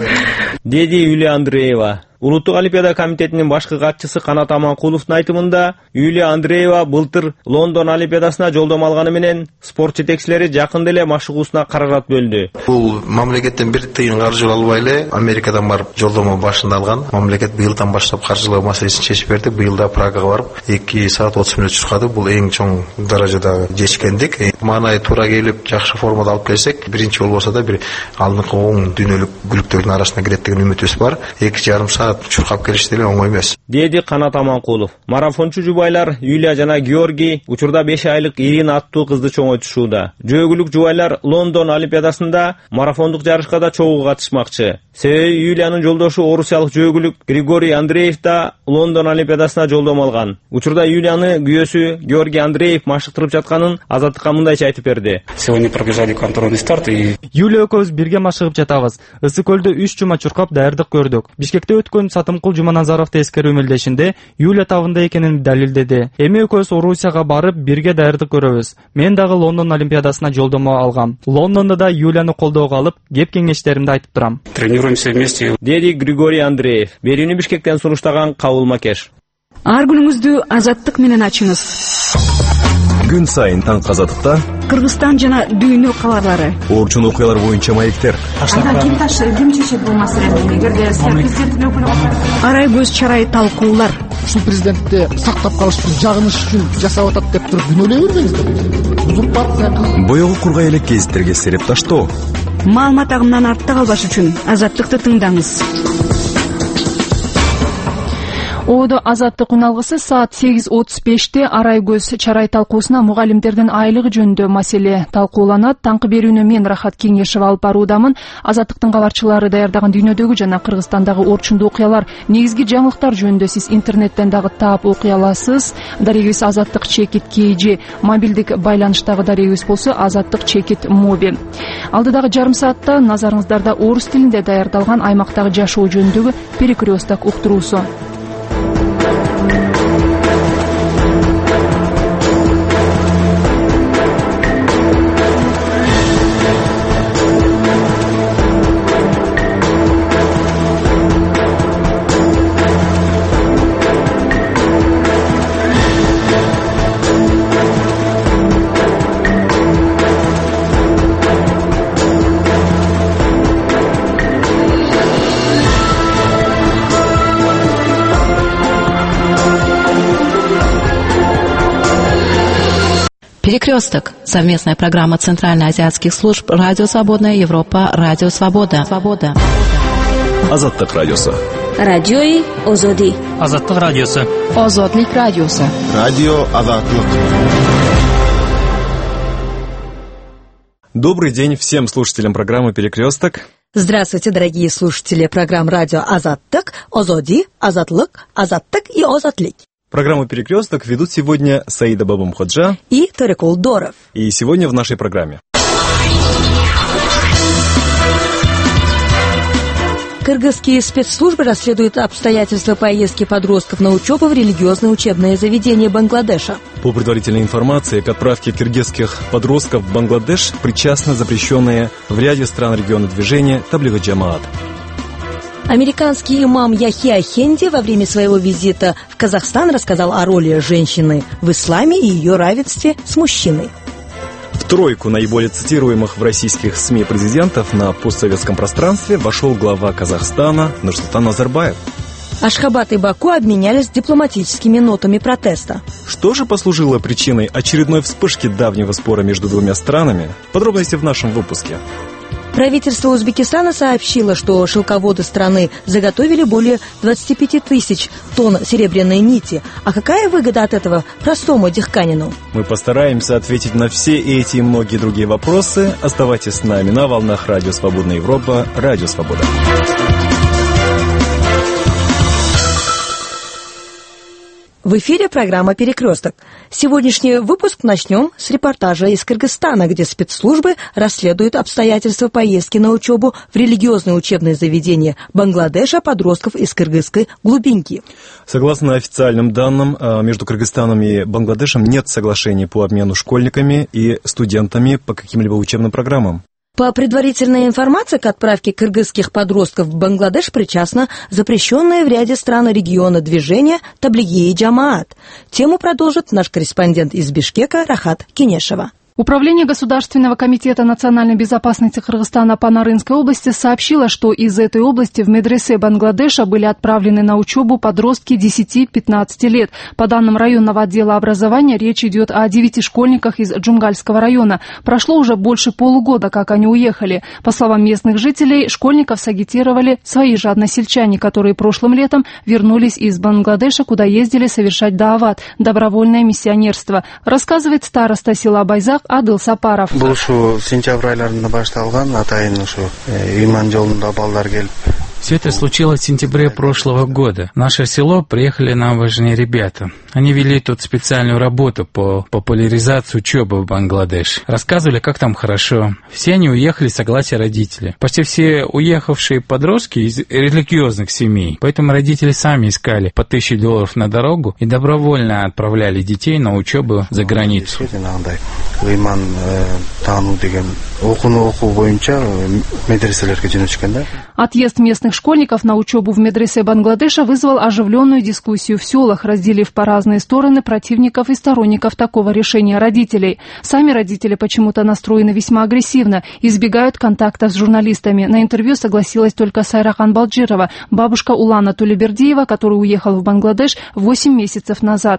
Деди Юлия Андреева. Улуттук Олимпиада комитетинин башкы катчысы Канат Аманкуловдун айтымында, Юлия Андреева былтыр Лондон Олимпиадасына жолдомо алганы менен спорт жетекчилери жакында эле машыгуусуна каражат бөлдү. Бул мамлекеттен бир тыйын каржы албай эле Америкадан барып жолдомо башында алган. Мамлекет быйылдан баштап каржылоо маселесин чечип берди. Быйылда Прагага барып эки саат отуз мүнөт чуркады. Бул эң чоң даражада жетишкендик. Маанай туура келип, жакшы формада алып келсек, биринчи болбосо да бир алдыңкы оң дүйнөлүк күлүктөрдүн арасына кирет деген үмүтүбүз бар. эки жарым саат чуркап келиш деле оңой эмес. Деди Канат Аманкулов. Марафончу жубайлар Юлия жана Георгий учурда беш айлык Ирина аттуу кызды чоңойтушууда. Жөөгүлүк жубайлар Лондон Олимпиадасында марафондук жарышка да чогуу катышмакчы. Себеби Юлиянын жолдошу орусиялык жөөгүлүк Григорий Андреев да Лондон Олимпиадасына жолдомо алган. Учурда Юлияны күйөөсү Георгий Андреев машыктырып жатканын Азаттыкка мындайча айтып берди. Сегодня пробежали контрольный старт и Юлия экөөбүз бирге машыгып жатабыз. Ысык көлдө үч жума чуркап даярдык көрдүк. Бишкекте өткөн Сатымкул Жуманазаровду эскерүү мелдешинде Юлия табында экенин далилдеди. Эми экөөбүз Орусияга барып бирге даярдык көрөбүз. Мен дагы Лондон Олимпиадасына жолдомо алгам. Лондондо да Юлияны колдоого алып, кеп кеңештеримди айтып турам. Тренируемся вместе. Деди Григорий Андреев. Берүүнү Бишкектен сунуштаган Кабыл Макеш. Ар күнүңүздү азаттык менен ачыңыз. Күн сайын таң Азаттыкта Кыргызстан жана дүйнө кабарлары. Орчун окуялар боюнча маектер. Ким ташты, ким чечет бул маселени? Эгерде президенттин өкүлү арай көз чарай талкуулар. Ушул президентти сактап калыш үчүн, жагыныш үчүн жасап атат деп туруп күнөөлөй бербеңиздер. Узурпация. Боёгу кургай элек гезиттерге сереп таштоо. Маалымат агымынан артта калбаш үчүн Азаттыкты тыңдаңыз. Оодо Азаттык күн алгысы саат сегиз отуз беште арай көз чарай талкуусуна мугалимдердин айлыгы жөнүндө маселе талкууланат. Таңкы берүүнү мен Рахат Кеңешева алып баруудамын. Азаттыктын кабарчылары даярдаган дүйнөдөгү жана Кыргызстандагы орчундуу окуялар, негизги жаңылыктар жөнүндө сиз интернеттен дагы таап окуй аласыз. Дарегибиз Азаттык чекит kg, мобилдик байланыштагы дарегибиз болсо Азаттык чекит моби. Алдыдагы жарым саатта назарыңыздарда орус тилинде даярдалган аймактагы жашоо жөнүндөгү перекресток уктуруусу. Перекресток. Совместная программа Центральноазиатских служб Радио Свободная Европа, Радио Свобода. Свобода. Азаттык радиосу. Радиои Озоди. Азаттык радиосу. Озодлик радиосу. Радио Азаттык. Добрый день всем слушателям программы «Перекресток». Здравствуйте, дорогие слушатели программ радио Азаттык, Озоди, Азатлык, Азаттык и Озотлик. Программу «Перекресток» ведут сегодня Саида Бабамходжа и Торикул Доров. И сегодня в нашей программе. Кыргызские спецслужбы расследуют обстоятельства поездки подростков на учебу в религиозное учебное заведение Бангладеша. По предварительной информации, к отправке киргизских подростков в Бангладеш причастны запрещенные в ряде стран региона движения Таблигат Джамаат. Американский имам Яхья Хенди во время своего визита в Казахстан рассказал о роли женщины в исламе и ее равенстве с мужчиной. В тройку наиболее цитируемых в российских СМИ президентов на постсоветском пространстве вошел глава Казахстана Нурсултан Назарбаев. Ашхабад и Баку обменялись дипломатическими нотами протеста. Что же послужило причиной очередной вспышки давнего спора между двумя странами? Подробности в нашем выпуске. Правительство Узбекистана сообщило, что шелководы страны заготовили более двадцати пяти тысяч тонн серебряной нити. А какая выгода от этого простому дихканину? Мы постараемся ответить на все эти и многие другие вопросы. Оставайтесь с нами на волнах Радио Свободная Европа, Радио Свобода. В эфире программа «Перекресток». Сегодняшний выпуск начнем с репортажа из Кыргызстана, где спецслужбы расследуют обстоятельства поездки на учебу в религиозное учебное заведение Бангладеша подростков из кыргызской глубинки. Согласно официальным данным, между Кыргызстаном и Бангладешем нет соглашений по обмену школьниками и студентами по каким-либо учебным программам. По предварительной информации, к отправке кыргызских подростков в Бангладеш причастно запрещенное в ряде стран региона движение Таблиги Джамаат. Тему продолжит наш корреспондент из Бишкека Рахат Кинешева. Управление Государственного комитета национальной безопасности Кыргызстана по Нарынской области сообщило, что из этой области в медресе Бангладеша были отправлены на учебу подростки десяти-пятнадцати лет. По данным районного отдела образования, речь идет о девяти школьниках из Джумгальского района. Прошло уже больше полугода, как они уехали. По словам местных жителей, школьников сагитировали свои же односельчане, которые прошлым летом вернулись из Бангладеша, куда ездили совершать даават, добровольное миссионерство. Рассказывает староста села Байзак Адыл Сапаров. Бул ушу сентябрь айларында башталган, атайын ушу иман жолунда балдар келип. Все это случилось в сентябре прошлого года. В наше село приехали нам важные ребята. Они вели тут специальную работу по популяризации учебы в Бангладеш. Рассказывали, как там хорошо. Все они уехали с согласия родителей. Почти все уехавшие подростки из религиозных семей. Поэтому родители сами искали по тысяче долларов на дорогу и добровольно отправляли детей на учебу за границу. Отъезд местных школьников на учебу в медресе Бангладеша вызвал оживленную дискуссию в селах, разделив по разные стороны противников и сторонников такого решения родителей. Сами родители почему-то настроены весьма агрессивно, избегают контактов с журналистами. На интервью согласилась только Сайрахан Балджирова, бабушка Улана Тулебердиева, который уехал в Бангладеш восемь месяцев назад.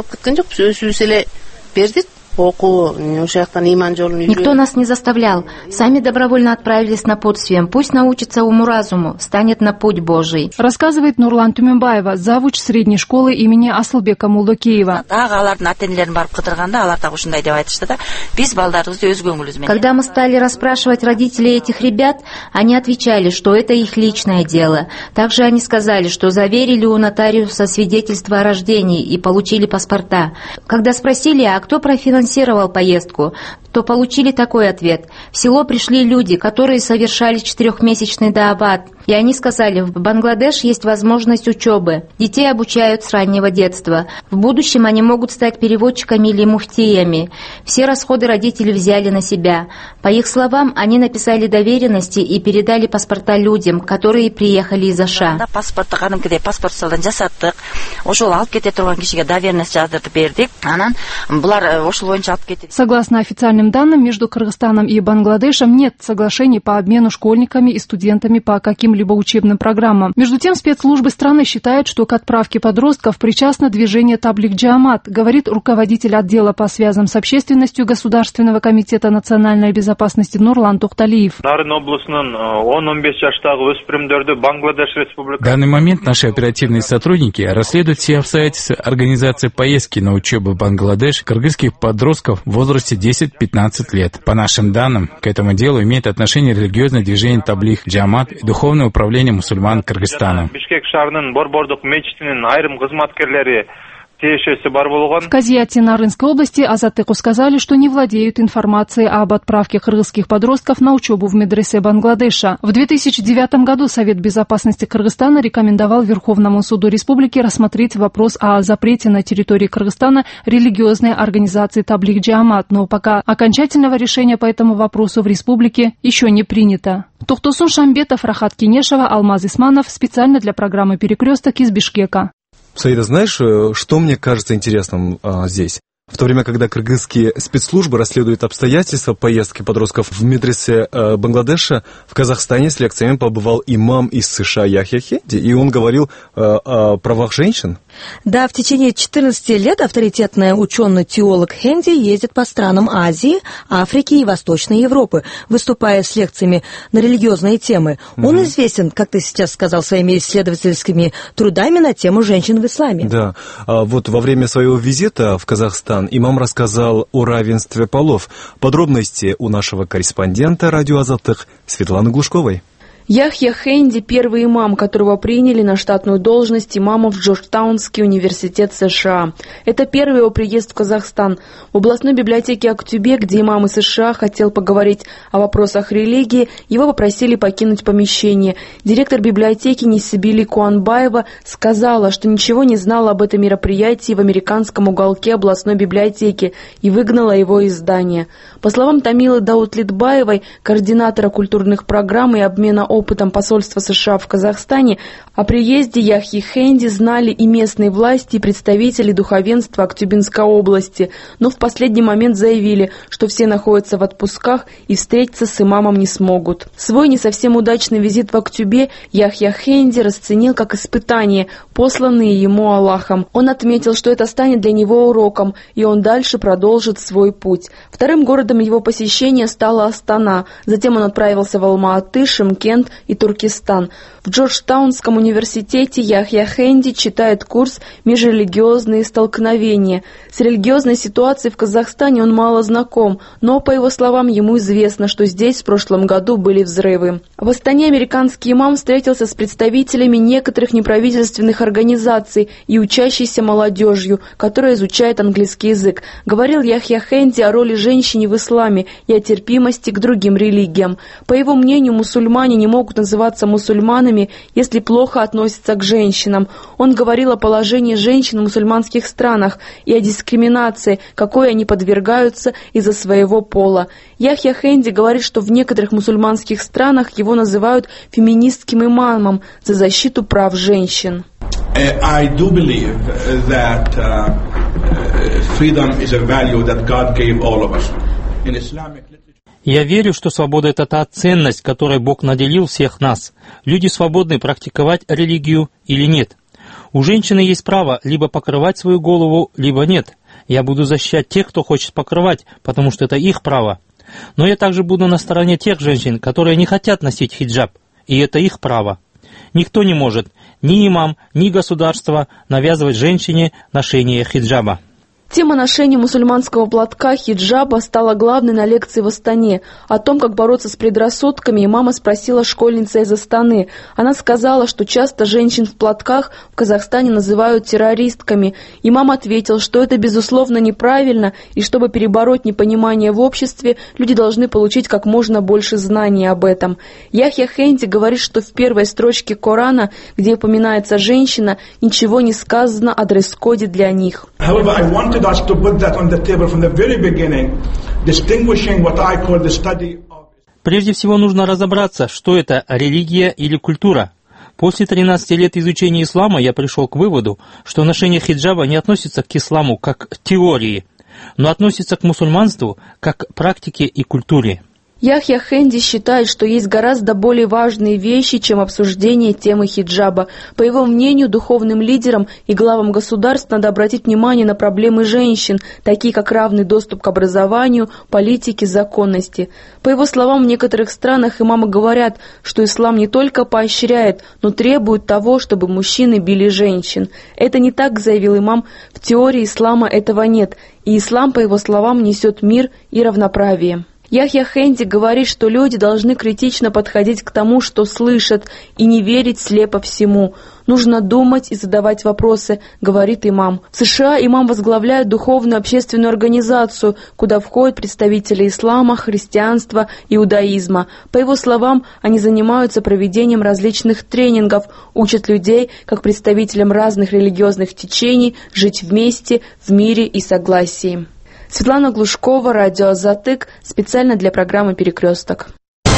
Никто нас не заставлял. Сами добровольно отправились на подсвем. Пусть научится уму-разуму, станет на путь Божий. Рассказывает Нурлан Тюменбаева, завуч средней школы имени Асылбека Мулдокеева. Когда мы стали расспрашивать родителей этих ребят, они отвечали, что это их личное дело. Также они сказали, что заверили у нотариуса свидетельство о рождении и получили паспорта. Когда спросили, а кто профинансировал поездку, то получили такой ответ. В село пришли люди, которые совершали четырехмесячный даават. И они сказали, в Бангладеш есть возможность учебы. Детей обучают с раннего детства. В будущем они могут стать переводчиками или муфтиями. Все расходы родители взяли на себя. По их словам, они написали доверенности и передали паспорта людям, которые приехали из Аша. Согласно официальным данным, между Кыргызстаном и Бангладешем нет соглашений по обмену школьниками и студентами по каким-либо каким-либо учебным программам. Между тем, спецслужбы страны считают, что к отправке подростков причастно движение Таблик Джамат, говорит руководитель отдела по связям с общественностью Государственного комитета национальной безопасности Нурлан Тухталиев. В данный момент наши оперативные сотрудники расследуют все обстоятельства организации поездки на учебу в Бангладеш кыргызских подростков в возрасте десять-пятнадцать лет. По нашим данным, к этому делу имеет отношение религиозное движение Таблик Джамат и Духовное управление мусульман Кыргызстана. В Казиате Нарынской области Азаттыку сказали, что не владеют информацией об отправке кыргызских подростков на учебу в медресе Бангладеша. В две тысячи девятом году Совет безопасности Кыргызстана рекомендовал Верховному суду республики рассмотреть вопрос о запрете на территории Кыргызстана религиозной организации Таблик Джамат, но пока окончательного решения по этому вопросу в республике еще не принято. Тохтосун Шамбетов, Рахат Кинешева, Алмаз Исманов специально для программы «Перекресток» из Бишкека. Саида, знаешь, что мне кажется интересным а, здесь? В то время, когда кыргызские спецслужбы расследуют обстоятельства поездки подростков в медресе э, Бангладеша, в Казахстане с лекциями побывал имам из США Яхья Хенди, и он говорил э, о правах женщин. Да, в течение четырнадцати лет авторитетный ученый-теолог Хенди ездит по странам Азии, Африки и Восточной Европы, выступая с лекциями на религиозные темы. Mm-hmm. Он известен, как ты сейчас сказал, своими исследовательскими трудами на тему женщин в исламе. Да, а вот во время своего визита в Казахстан имам рассказал о равенстве полов. Подробности у нашего корреспондента радио Азаттык Светланы Глушковой. Яхья Хенди – первый имам, которого приняли на штатную должность имама в Джорджтаунский университет США. Это первый его приезд в Казахстан. В областной библиотеке Актюбе, где имам из США хотел поговорить о вопросах религии, его попросили покинуть помещение. Директор библиотеки Нисибили Куанбаева сказала, что ничего не знала об этом мероприятии в американском уголке областной библиотеки и выгнала его из здания. По словам Тамилы Даутлитбаевой, координатора культурных программ и обмена опытом посольства США в Казахстане, о приезде Яхьи Хенди знали и местные власти, и представители духовенства Актюбинской области, но в последний момент заявили, что все находятся в отпусках и встретиться с имамом не смогут. Свой не совсем удачный визит в Актюбе Яхья Хенди расценил как испытание, посланное ему Аллахом. Он отметил, что это станет для него уроком, и он дальше продолжит свой путь. Вторым городом его посещения стала Астана, затем он отправился в Алма-Аты, Шымкент и Туркестан. В Джорджтаунском университете Яхья Хенди читает курс «Межрелигиозные столкновения». С религиозной ситуацией в Казахстане он мало знаком, но, по его словам, ему известно, что здесь в прошлом году были взрывы. В Астане американский имам встретился с представителями некоторых неправительственных организаций и учащейся молодежью, которая изучает английский язык. Говорил Яхья Хенди о роли женщины в исламе и о терпимости к другим религиям. По его мнению, мусульмане не могут называться мусульманами, если плохо относятся к женщинам. Он говорил о положении женщин в мусульманских странах и о дискриминации, какой они подвергаются из-за своего пола. Яхья Хенди говорит, что в некоторых мусульманских странах его называют феминистским имамом за защиту прав женщин. I do believe that uh, freedom is a value that God gave all of us. In Islamic Я верю, что свобода – это та ценность, которой Бог наделил всех нас. Люди свободны практиковать религию или нет. У женщины есть право либо покрывать свою голову, либо нет. Я буду защищать тех, кто хочет покрывать, потому что это их право. Но я также буду на стороне тех женщин, которые не хотят носить хиджаб, и это их право. Никто не может, ни имам, ни государство, навязывать женщине ношение хиджаба. Тема ношения мусульманского платка хиджаба стала главной на лекции в Астане. О том, как бороться с предрассудками, имама спросила школьница из Астаны. Она сказала, что часто женщин в платках в Казахстане называют террористками. Имам ответил, что это безусловно неправильно, и чтобы перебороть непонимание в обществе, люди должны получить как можно больше знаний об этом. Яхья Хенди говорит, что в первой строчке Корана, где упоминается женщина, ничего не сказано о дресс-коде для них. us to put that on the table from the very beginning, distinguishing what I call the study of... Прежде всего нужно разобраться, что это религия или культура. После тринадцати лет изучения ислама я пришел к выводу, что ношение хиджаба не относится к исламу как к теории, но относится к мусульманству как к практике и культуре. Яхья Хенди считает, что есть гораздо более важные вещи, чем обсуждение темы хиджаба. По его мнению, духовным лидерам и главам государств надо обратить внимание на проблемы женщин, такие как равный доступ к образованию, политике, законности. По его словам, в некоторых странах имамы говорят, что ислам не только поощряет, но требует того, чтобы мужчины били женщин. Это не так, заявил имам, в теории ислама этого нет, и ислам, по его словам, несет мир и равноправие. Яхья Хенди говорит, что люди должны критично подходить к тому, что слышат, и не верить слепо всему. Нужно думать и задавать вопросы, говорит имам. В США имам возглавляет духовную общественную организацию, куда входят представители ислама, христианства, иудаизма. По его словам, они занимаются проведением различных тренингов, учат людей, как представителям разных религиозных течений, жить вместе, в мире и согласии. Светлана Глушкова, радио «Азатык», специально для программы «Перекресток».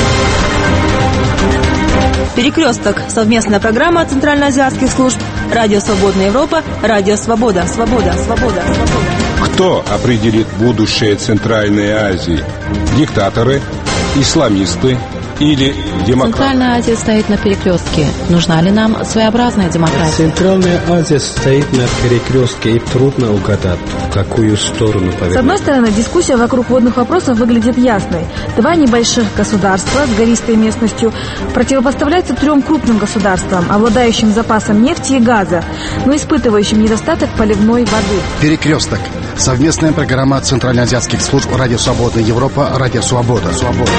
«Перекресток» — совместная программа центральноазиатских служб «Радио Свободная Европа», «Радио Свобода», «Свобода», «Свобода», «Свобода». Кто определит будущее Центральной Азии? Диктаторы, исламисты или демократы? Центральная Азия стоит на перекрестке. Нужна ли нам своеобразная демократия? Центральная Азия стоит на перекрестке, и трудно угадать, в какую сторону повернуть. С одной стороны, дискуссия вокруг водных вопросов выглядит ясной. Два небольших государства с гористой местностью противопоставляются трем крупным государствам, обладающим запасом нефти и газа, но испытывающим недостаток поливной воды. Перекресток. Совместная программа центральноазиатских служб «Радио Свободная Европа», «Радио Свобода». Свобода.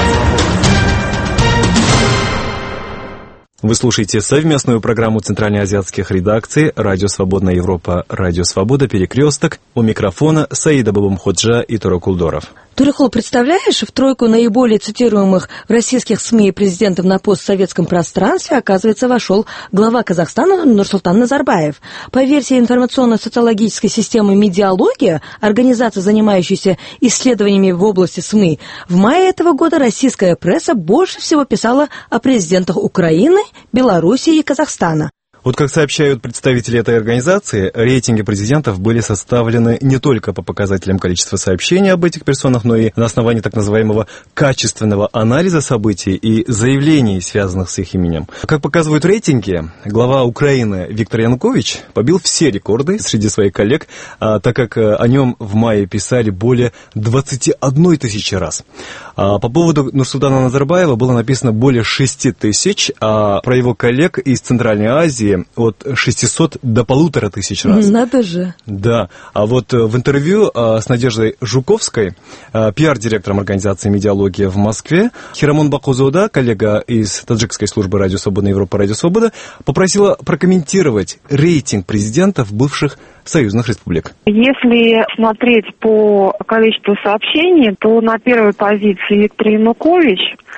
Вы слушаете совместную программу центральноазиатских редакций «Радио Свободная Европа», «Радио Свобода», «Перекресток». У микрофона Саида Бабумходжа и Тура Кулдоров. Турихол, представляешь, в тройку наиболее цитируемых в российских СМИ президентов на постсоветском пространстве, оказывается, вошел глава Казахстана Нурсултан Назарбаев. По версии информационно-социологической системы «Медиалогия», организации, занимающейся исследованиями в области СМИ, в мае этого года российская пресса больше всего писала о президентах Украины, Белоруссии и Казахстана. Вот как сообщают представители этой организации, рейтинги президентов были составлены не только по показателям количества сообщений об этих персонах, но и на основании так называемого качественного анализа событий и заявлений, связанных с их именем. Как показывают рейтинги, глава Украины Виктор Янукович побил все рекорды среди своих коллег, так как о нем в мае писали более двадцати одной тысячи раз. По поводу Нурсултана Назарбаева было написано более шести тысяч, а про его коллег из Центральной Азии от шестисот до полутора тысяч раз. Надо же. Да. А вот в интервью с Надеждой Жуковской, пиар-директором организации «Медиалогия» в Москве, Хирамон Бакузоуда, коллега из таджикской службы «Радио Свободная Европа», «Радио Свобода», попросила прокомментировать рейтинг президентов бывших союзных республик. Если смотреть по количеству сообщений, то на первой позиции Виктор Янукович,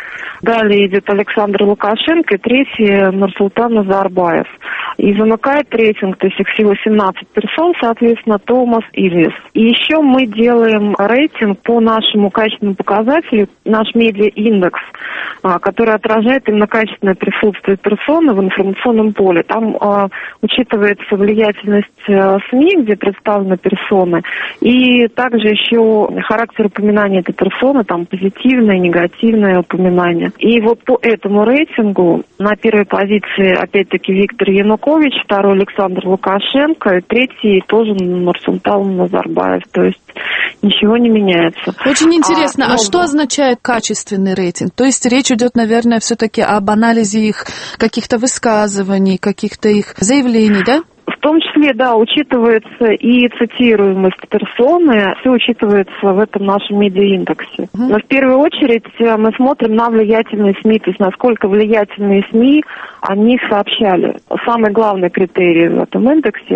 далее идет Александр Лукашенко и третий Нурсултан Назарбаев. И замыкает рейтинг, то есть их всего семнадцать персон, соответственно, Томас Ильяс. И еще мы делаем рейтинг по нашему качественному показателю, наш медиа-индекс, который отражает именно качественное присутствие персоны в информационном поле. Там а, учитывается влиятельность а, СМИ, где представлены персоны, и также еще характер упоминания этой персоны, там позитивное, негативное упоминание. И вот по этому рейтингу на первой позиции, опять-таки, Виктор Янукович, второй Александр Лукашенко, и третий тоже Нурсултан Назарбаев. То есть ничего не меняется. Очень интересно, а, а ну, что означает качественный рейтинг? То есть речь идет, наверное, все-таки об анализе их каких-то высказываний, каких-то их заявлений, да? В том числе, да, учитывается и цитируемость персоны, все учитывается в этом нашем медиа-индексе. Uh-huh. Но в первую очередь мы смотрим на влиятельные СМИ, то есть насколько влиятельные СМИ о них сообщали. Самый главный критерий в этом индексе.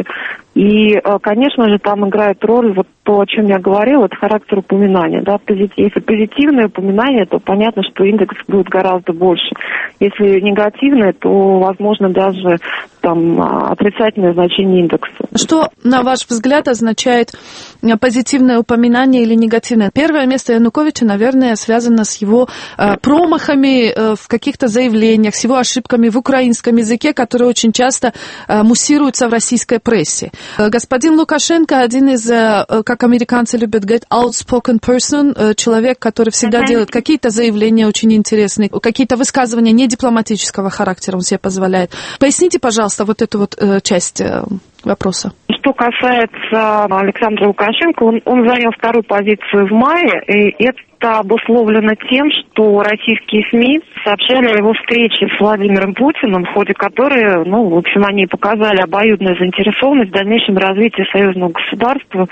И, конечно же, там играет роль вот то, о чем я говорила, это характер упоминания. Да? Если позитивное упоминание, то понятно, что индекс будет гораздо больше. Если негативное, то, возможно, даже там отрицательное значение индекса. Что, на ваш взгляд, означает позитивное упоминание или негативное? Первое место Януковича, наверное, связано с его э, промахами э, в каких-то заявлениях, с его ошибками в украинском языке, которые очень часто э, муссируются в российской прессе. Господин Лукашенко один из, как американцы любят говорить, outspoken person, человек, который всегда uh-huh. делает какие-то заявления очень интересные, какие-то высказывания не дипломатического характера он себе позволяет. Поясните, пожалуйста, вот эту вот часть вопроса. Что касается Александра Лукашенко, он, он занял вторую позицию в мае, и это обусловлено тем, что российские СМИ сообщали о его встрече с Владимиром Путиным, в ходе которой, ну, в общем, они показали обоюдную заинтересованность в дальнейшем развитии союзного государства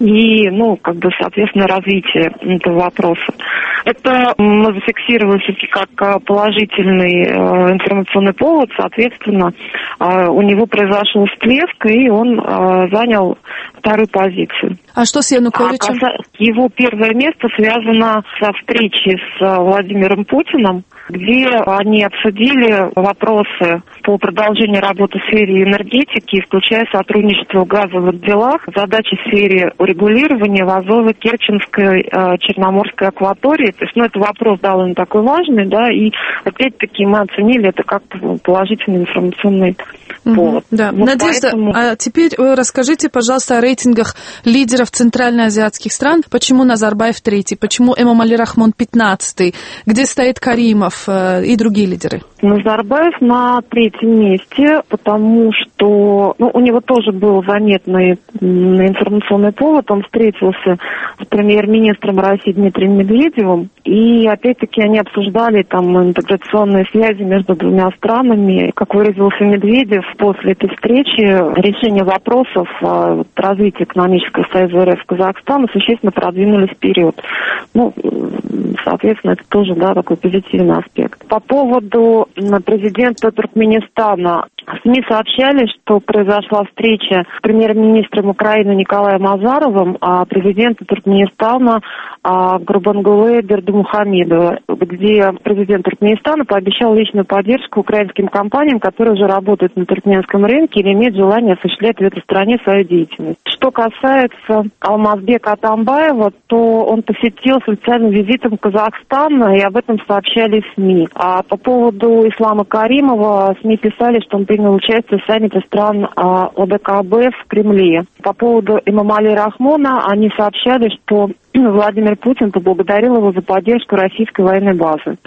и, ну, как бы, соответственно, развитие этого вопроса. Это мы зафиксировали все-таки как положительный э, информационный повод, соответственно, э, у него произошел всплеск, и он э, занял вторую позицию. А что с Януковичем? А, его первое место связано со встречей с Владимиром Путиным, где они обсудили вопросы по продолжению работы в сфере энергетики, включая сотрудничество в газовых делах, задачи в сфере урегулирования в Азово-Керченской э, Черноморской акватории. То есть, ну, это вопрос довольно такой важный, да, и опять-таки мы оценили это как положительный информационный повод. Mm-hmm, да. Вот Надежда, поэтому... а теперь расскажите, пожалуйста, о рейтингах лидеров центральноазиатских стран. Почему Назарбаев третий? Почему Эмомали Рахмон пятнадцатый? Где стоит Каримов э, и другие лидеры? Назарбаев на третьем месте, потому что, ну, у него тоже был заметный информационный повод. Он встретился с премьер-министром России Дмитрием Медведевым, и опять-таки они обсуждали там интеграционные связи между двумя странами. Как выразился Медведев, после этой встречи решение вопросов э, развития экономического союза РФ Казахстана существенно продвинулись вперед. Ну, соответственно, это тоже, да, такой позитивный аспект. По поводу президента Туркменистана. СМИ сообщали, что произошла встреча с премьер-министром Украины Николаем Азаровым, а президента Туркменистана Гурбангулы Бердымухамедова, где президент Туркменистана пообещал личную поддержку украинским компаниям, которые уже работают на туркменском рынке или имеют желание осуществлять в этой стране свою деятельность. Что касается Алмазбека Атамбаева, то он посетил с официальным визитом Казахстан, и об этом сообщали СМИ. А по поводу Ислама Каримова СМИ писали, что он принял участие в саммите стран ОДКБ в Кремле. По поводу Эмомали Рахмона они сообщали, что Владимир Путин поблагодарил его за поддержку российской военной базы.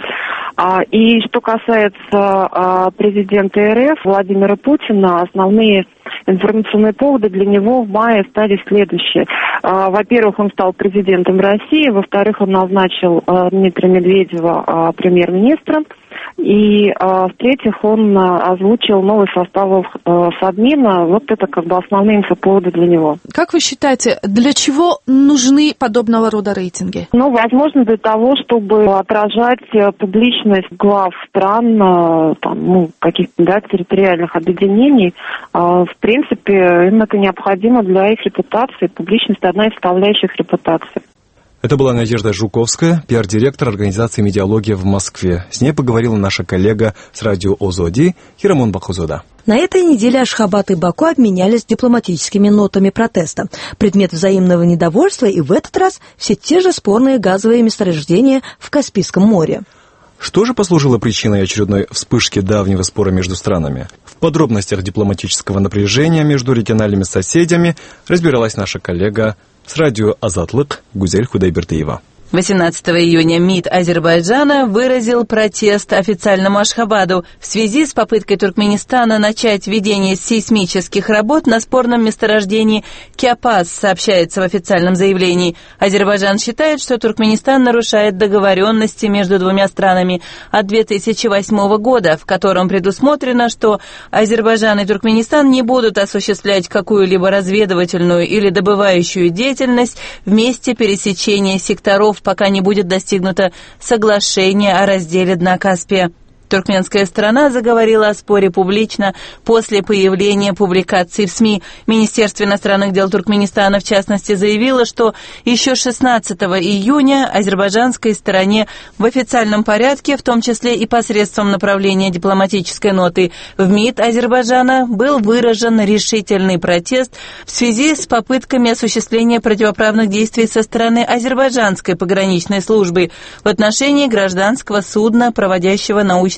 И что касается президента РФ Владимира Путина, основные информационные поводы для него в мае стали следующие. Во-первых, он стал президентом России, во-вторых, он назначил Дмитрия Медведева премьер-министром, и в-третьих, он озвучил новый состав Совмина. Вот это как бы основные инфоповоды для него. Как вы считаете, для чего нужны подобного рода рейтинги? Ну, возможно, для того, чтобы отражать публичность глав стран, там, ну, каких-то, да, территориальных объединений. В принципе, им это необходимо для их репутации. Публичность – одна из составляющих репутации. Это была Надежда Жуковская, пиар-директор организации «Медиалогия» в Москве. С ней поговорила наша коллега с радио Озоди Хирамон Бахузода. На этой неделе Ашхабад и Баку обменялись дипломатическими нотами протеста. Предмет взаимного недовольства и в этот раз все те же спорные газовые месторождения в Каспийском море. Что же послужило причиной очередной вспышки давнего спора между странами? В подробностях дипломатического напряжения между региональными соседями разбиралась наша коллега с радио «Азатлык» Гузель Худайбертиева. восемнадцатого июня МИД Азербайджана выразил протест официальному Ашхабаду в связи с попыткой Туркменистана начать ведение сейсмических работ на спорном месторождении Кяпас, сообщается в официальном заявлении. Азербайджан считает, что Туркменистан нарушает договоренности между двумя странами от две тысячи восьмого года, в котором предусмотрено, что Азербайджан и Туркменистан не будут осуществлять какую-либо разведывательную или добывающую деятельность в месте пересечения секторов, пока не будет достигнуто соглашение о разделе дна Каспия. Туркменская сторона заговорила о споре публично после появления публикаций в СМИ. Министерство иностранных дел Туркменистана, в частности, заявило, что еще шестнадцатого июня азербайджанской стороне в официальном порядке, в том числе и посредством направления дипломатической ноты в МИД Азербайджана, был выражен решительный протест в связи с попытками осуществления противоправных действий со стороны азербайджанской пограничной службы в отношении гражданского судна, проводящего научные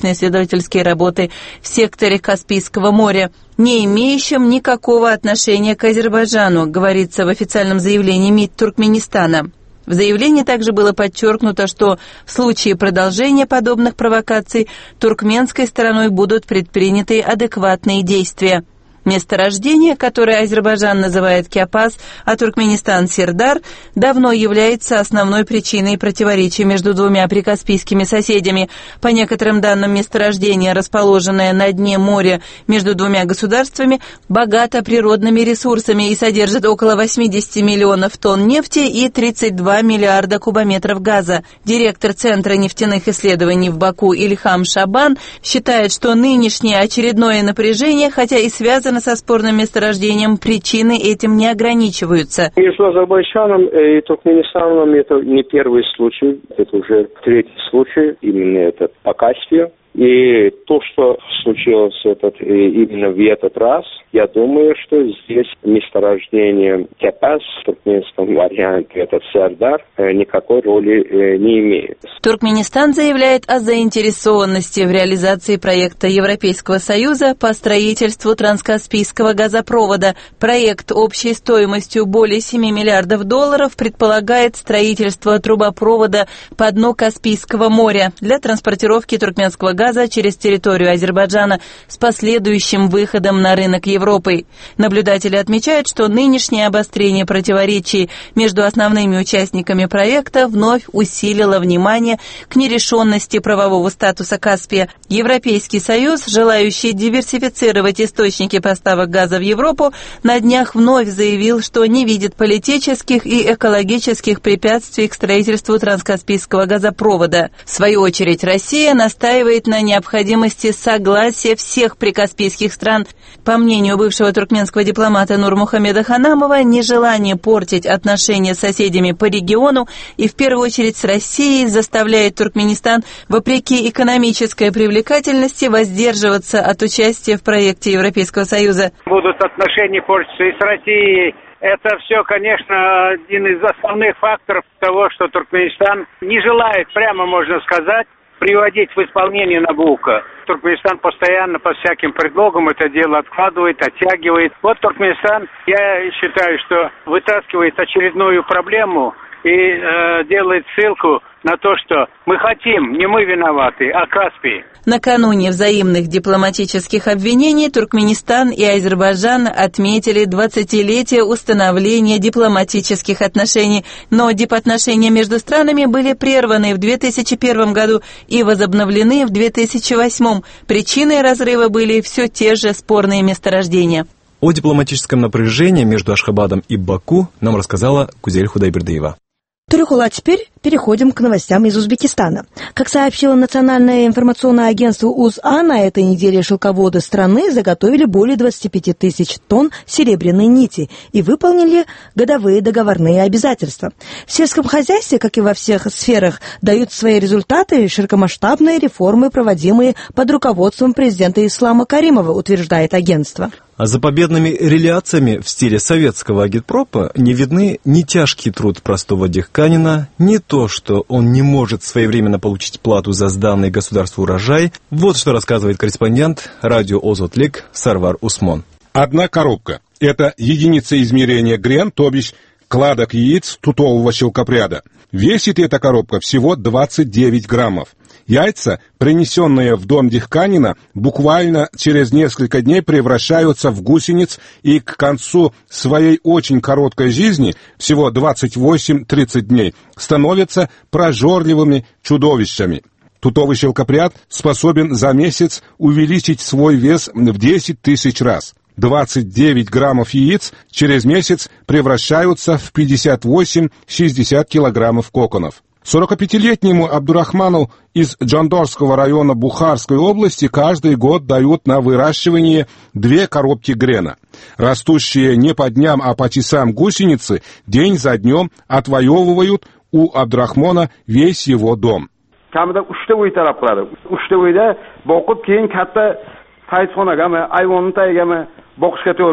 научно-исследовательские работы в секторе Каспийского моря, не имеющим никакого отношения к Азербайджану, говорится в официальном заявлении МИД Туркменистана. В заявлении также было подчеркнуто, что в случае продолжения подобных провокаций туркменской стороной будут предприняты адекватные действия. Месторождение, которое Азербайджан называет Кяпас, а Туркменистан Сердар, давно является основной причиной противоречий между двумя прикаспийскими соседями. По некоторым данным, месторождение, расположенное на дне моря между двумя государствами, богато природными ресурсами и содержит около восемьдесят миллионов тонн нефти и тридцать два миллиарда кубометров газа. Директор Центра нефтяных исследований в Баку Ильхам Шабан считает, что нынешнее очередное напряжение, хотя и связано со спорным месторождением, причины этим не ограничиваются. Между Азербайджаном и Туркменистаном это не первый случай, это уже третий случай, именно это по качеству. И то, что случилось этот, именно в этот раз, я думаю, что здесь месторождение Кяпас, в туркменском варианте это Сердар, никакой роли не имеет. Туркменистан заявляет о заинтересованности в реализации проекта Европейского Союза по строительству транскаспийского газопровода. Проект общей стоимостью более семи миллиардов долларов предполагает строительство трубопровода по дну Каспийского моря для транспортировки туркменского газа газа через территорию Азербайджана с последующим выходом на рынок Европы. Наблюдатели отмечают, что нынешнее обострение противоречий между основными участниками проекта вновь усилило внимание к нерешенности правового статуса Каспия. Европейский Союз, желающий диверсифицировать источники поставок газа в Европу, на днях вновь заявил, что не видит политических и экологических препятствий к строительству транскаспийского газопровода. В свою очередь, Россия настаивает на необходимости согласия всех прикаспийских стран. По мнению бывшего туркменского дипломата Нурмухамеда Ханамова, нежелание портить отношения с соседями по региону и в первую очередь с Россией заставляет Туркменистан, вопреки экономической привлекательности, воздерживаться от участия в проекте Европейского Союза. Будут отношения портиться и с Россией. Это все, конечно, один из основных факторов того, что Туркменистан не желает, прямо можно сказать, приводить в исполнение Набуко. Туркменистан постоянно по всяким предлогам это дело откладывает, оттягивает. Вот Туркменистан, я считаю, что вытаскивает очередную проблему и э, делает ссылку на то, что мы хотим, не мы виноваты, а Каспий. Накануне взаимных дипломатических обвинений Туркменистан и Азербайджан отметили двадцатилетие установления дипломатических отношений, но дипотношения между странами были прерваны в две тысячи первом году и возобновлены в две тысячи восьмом. Причиной разрыва были все те же спорные месторождения. О дипломатическом напряжении между Ашхабадом и Баку нам рассказала Гузель Худайбердиева. Турихула, теперь переходим к новостям из Узбекистана. Как сообщило национальное информационное агентство УЗА, на этой неделе шелководы страны заготовили более двадцати пяти тысяч тонн серебряной нити и выполнили годовые договорные обязательства. В сельском хозяйстве, как и во всех сферах, дают свои результаты широкомасштабные реформы, проводимые под руководством президента Ислама Каримова, утверждает агентство. А за победными реляциями в стиле советского агитпропа не видны ни тяжкий труд простого дихканина, ни то, что он не может своевременно получить плату за сданный государству урожай. Вот что рассказывает корреспондент радио Озотлик Сарвар Усмон. Одна коробка – это единица измерения грен, то бишь кладок яиц тутового шелкопряда. Весит эта коробка всего двадцать девять граммов. Яйца, принесенные в дом дихканина, буквально через несколько дней превращаются в гусениц и к концу своей очень короткой жизни, всего двадцать восемь - тридцать дней, становятся прожорливыми чудовищами. Тутовый шелкопряд способен за месяц увеличить свой вес в десять тысяч раз. двадцать девять граммов яиц через месяц превращаются в пятьдесят восемь - шестьдесят килограммов коконов. сорокапятилетнему Абдурахману из Джандорского района Бухарской области каждый год дают на выращивание две коробки грена. Растущие не по дням, а по часам гусеницы день за днем отвоевывают у Абдурахмана весь его дом.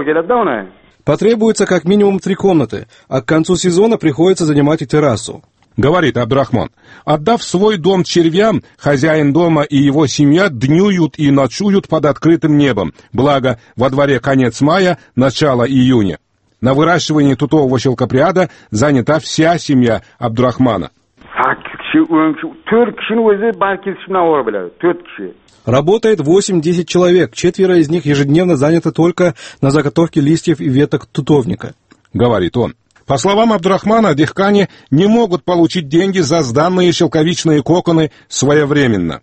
Потребуется как минимум три комнаты, а к концу сезона приходится занимать и террасу. Говорит Абдрахман, отдав свой дом червям, хозяин дома и его семья днюют и ночуют под открытым небом, благо во дворе конец мая, начало июня. На выращивании тутового шелкопряда занята вся семья Абдрахмана. Работает восемь-десять человек, четверо из них ежедневно заняты только на заготовке листьев и веток тутовника. Говорит он. По словам Абдрахмана, дихкане не могут получить деньги за сданные шелковичные коконы своевременно.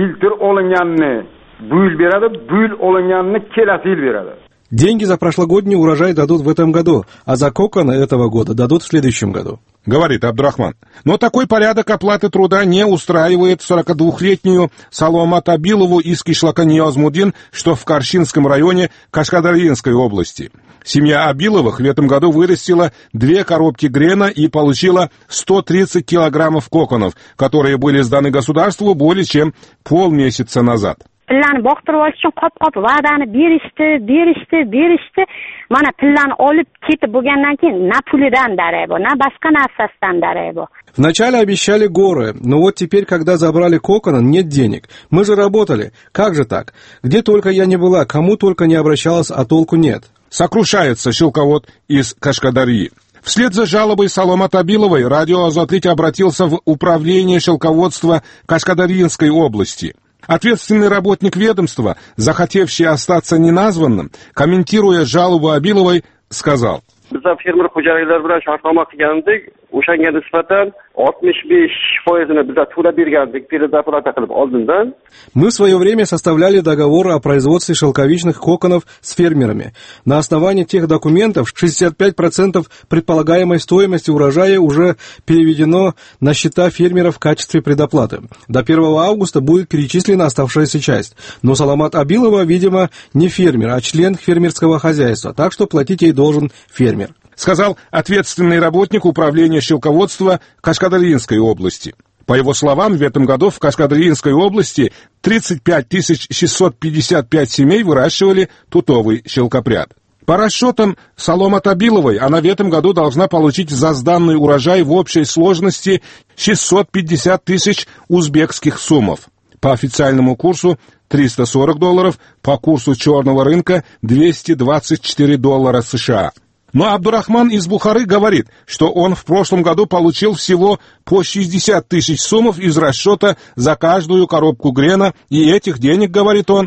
Деньги за прошлогодний урожай дадут в этом году, а за коконы этого года дадут в следующем году. Говорит Абдрахман. Но такой порядок оплаты труда не устраивает сорокадвухлетнюю Саломат Абилову из Кишлака Ниязмудин, что в Каршинском районе Кашкадарьинской области. Семья Абиловых в этом году вырастила две коробки грена и получила сто тридцать килограммов коконов, которые были сданы государству более чем полмесяца назад. Pillani boqtirib olish uchun qop-qop va'dani berishdi, berishdi, berishdi. Mana pillani olib ketib bo'lgandan keyin na pulidan darak bor, na boshqa narsasidan darak bor. Вначале обещали горы, но вот теперь, когда забрали коконы, нет денег. Мы же работали. Как же так? Где только я не была, кому только не обращалась, а толку нет. Сокрушается шелковод из Кашкадарьи. Вслед за жалобой Саломат Абиловой радио «Азатлик» обратился в управление шелководства Кашкадарьинской области. Ответственный работник ведомства, захотевший остаться неназванным, комментируя жалобу Абиловой, сказал: Bizda fermer xo'jaliklar bilan shartnoma qilgandik, o'shanga nisbatan oltmish besh foizini bizga to'lab bergandik, передоплата qilib oldindan. Мы в свое время составляли договоры о производстве шелковичных коконов с фермерами. На основании тех документов шестьдесят пять процентов предполагаемой стоимости урожая уже переведено на счета фермеров в качестве предоплаты. До первого августа будет перечислена оставшаяся часть. Но Саломат Абилова, видимо, не фермер, а член фермерского хозяйства, так что платить ей должен фермер. Сказал ответственный работник управления шелководства Кашкадарьинской области. По его словам, в этом году в Кашкадарьинской области тридцать пять тысяч шестьсот пятьдесят пять семей выращивали тутовый шелкопряд. По расчетам Саломат Абиловой, она в этом году должна получить за сданный урожай в общей сложности шестьсот пятьдесят тысяч узбекских сумов. По официальному курсу триста сорок долларов, по курсу черного рынка двести двадцать четыре доллара США. Но Абдурахман из Бухары говорит, что он в прошлом году получил всего по шестьдесят тысяч сумов из расчета за каждую коробку грена, и этих денег, говорит он,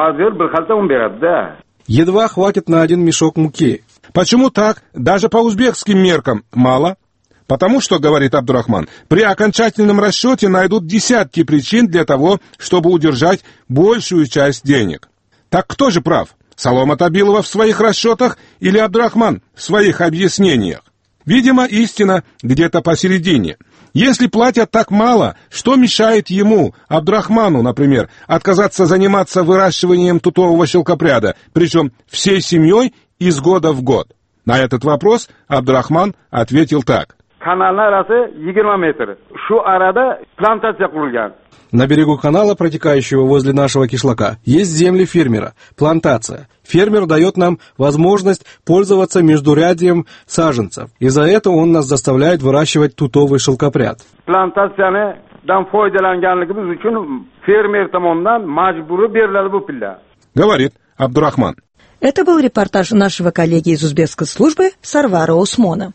едва хватит на один мешок муки. Почему так? Даже по узбекским меркам мало? Потому что, говорит Абдурахман, при окончательном расчете найдут десятки причин для того, чтобы удержать большую часть денег. Так кто же прав? Саломат Абилова в своих расчетах или Абдурахман в своих объяснениях? Видимо, истина где-то посередине. Если платят так мало, что мешает ему, Абдурахману, например, отказаться заниматься выращиванием тутового шелкопряда, причем всей семьей из года в год? На этот вопрос Абдурахман ответил так. На берегу канала, протекающего возле нашего кишлака, есть земли фермера, плантация. Фермер дает нам возможность пользоваться междурядьем саженцев, и за это он нас заставляет выращивать тутовый шелкопряд. Говорит Абдурахман. Это был репортаж нашего коллеги из узбекской службы Сарвара Усмона.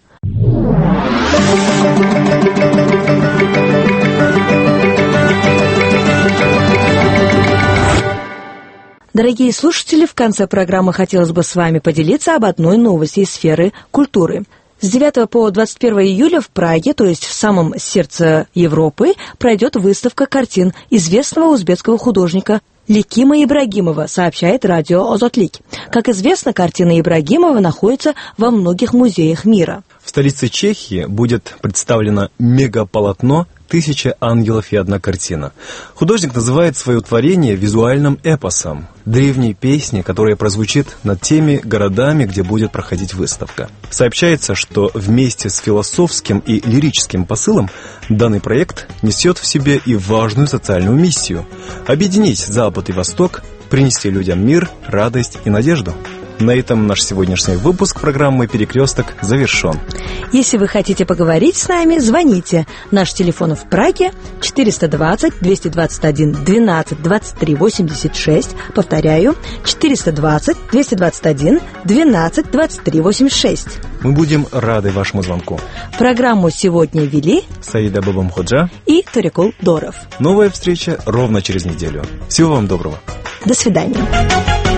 Дорогие слушатели, в конце программы хотелось бы с вами поделиться об одной новости из сферы культуры. С девятого по двадцать первое июля в Праге, то есть в самом сердце Европы, пройдет выставка картин известного узбекского художника Лекима Ибрагимова, сообщает радио «Азатлик». Как известно, картина Ибрагимова находится во многих музеях мира. В столице Чехии будет представлено мегаполотно «Тысяча ангелов и одна картина». Художник называет свое творение визуальным эпосом, древней песней, которая прозвучит над теми городами, где будет проходить выставка. Сообщается, что вместе с философским и лирическим посылом данный проект несет в себе и важную социальную миссию – объединить Запад и Восток, принести людям мир, радость и надежду. На этом наш сегодняшний выпуск программы «Перекресток» завершен. Если вы хотите поговорить с нами, звоните. Наш телефон в Праге четыреста двадцать двести двадцать один двенадцать двадцать три восемьдесят шесть. Повторяю, четыреста двадцать двести двадцать один двенадцать двадцать три восемьдесят шесть. Мы будем рады вашему звонку. Программу сегодня вели Саида Бабамходжа и Торикул Доров. Новая встреча ровно через неделю. Всего вам доброго. До свидания.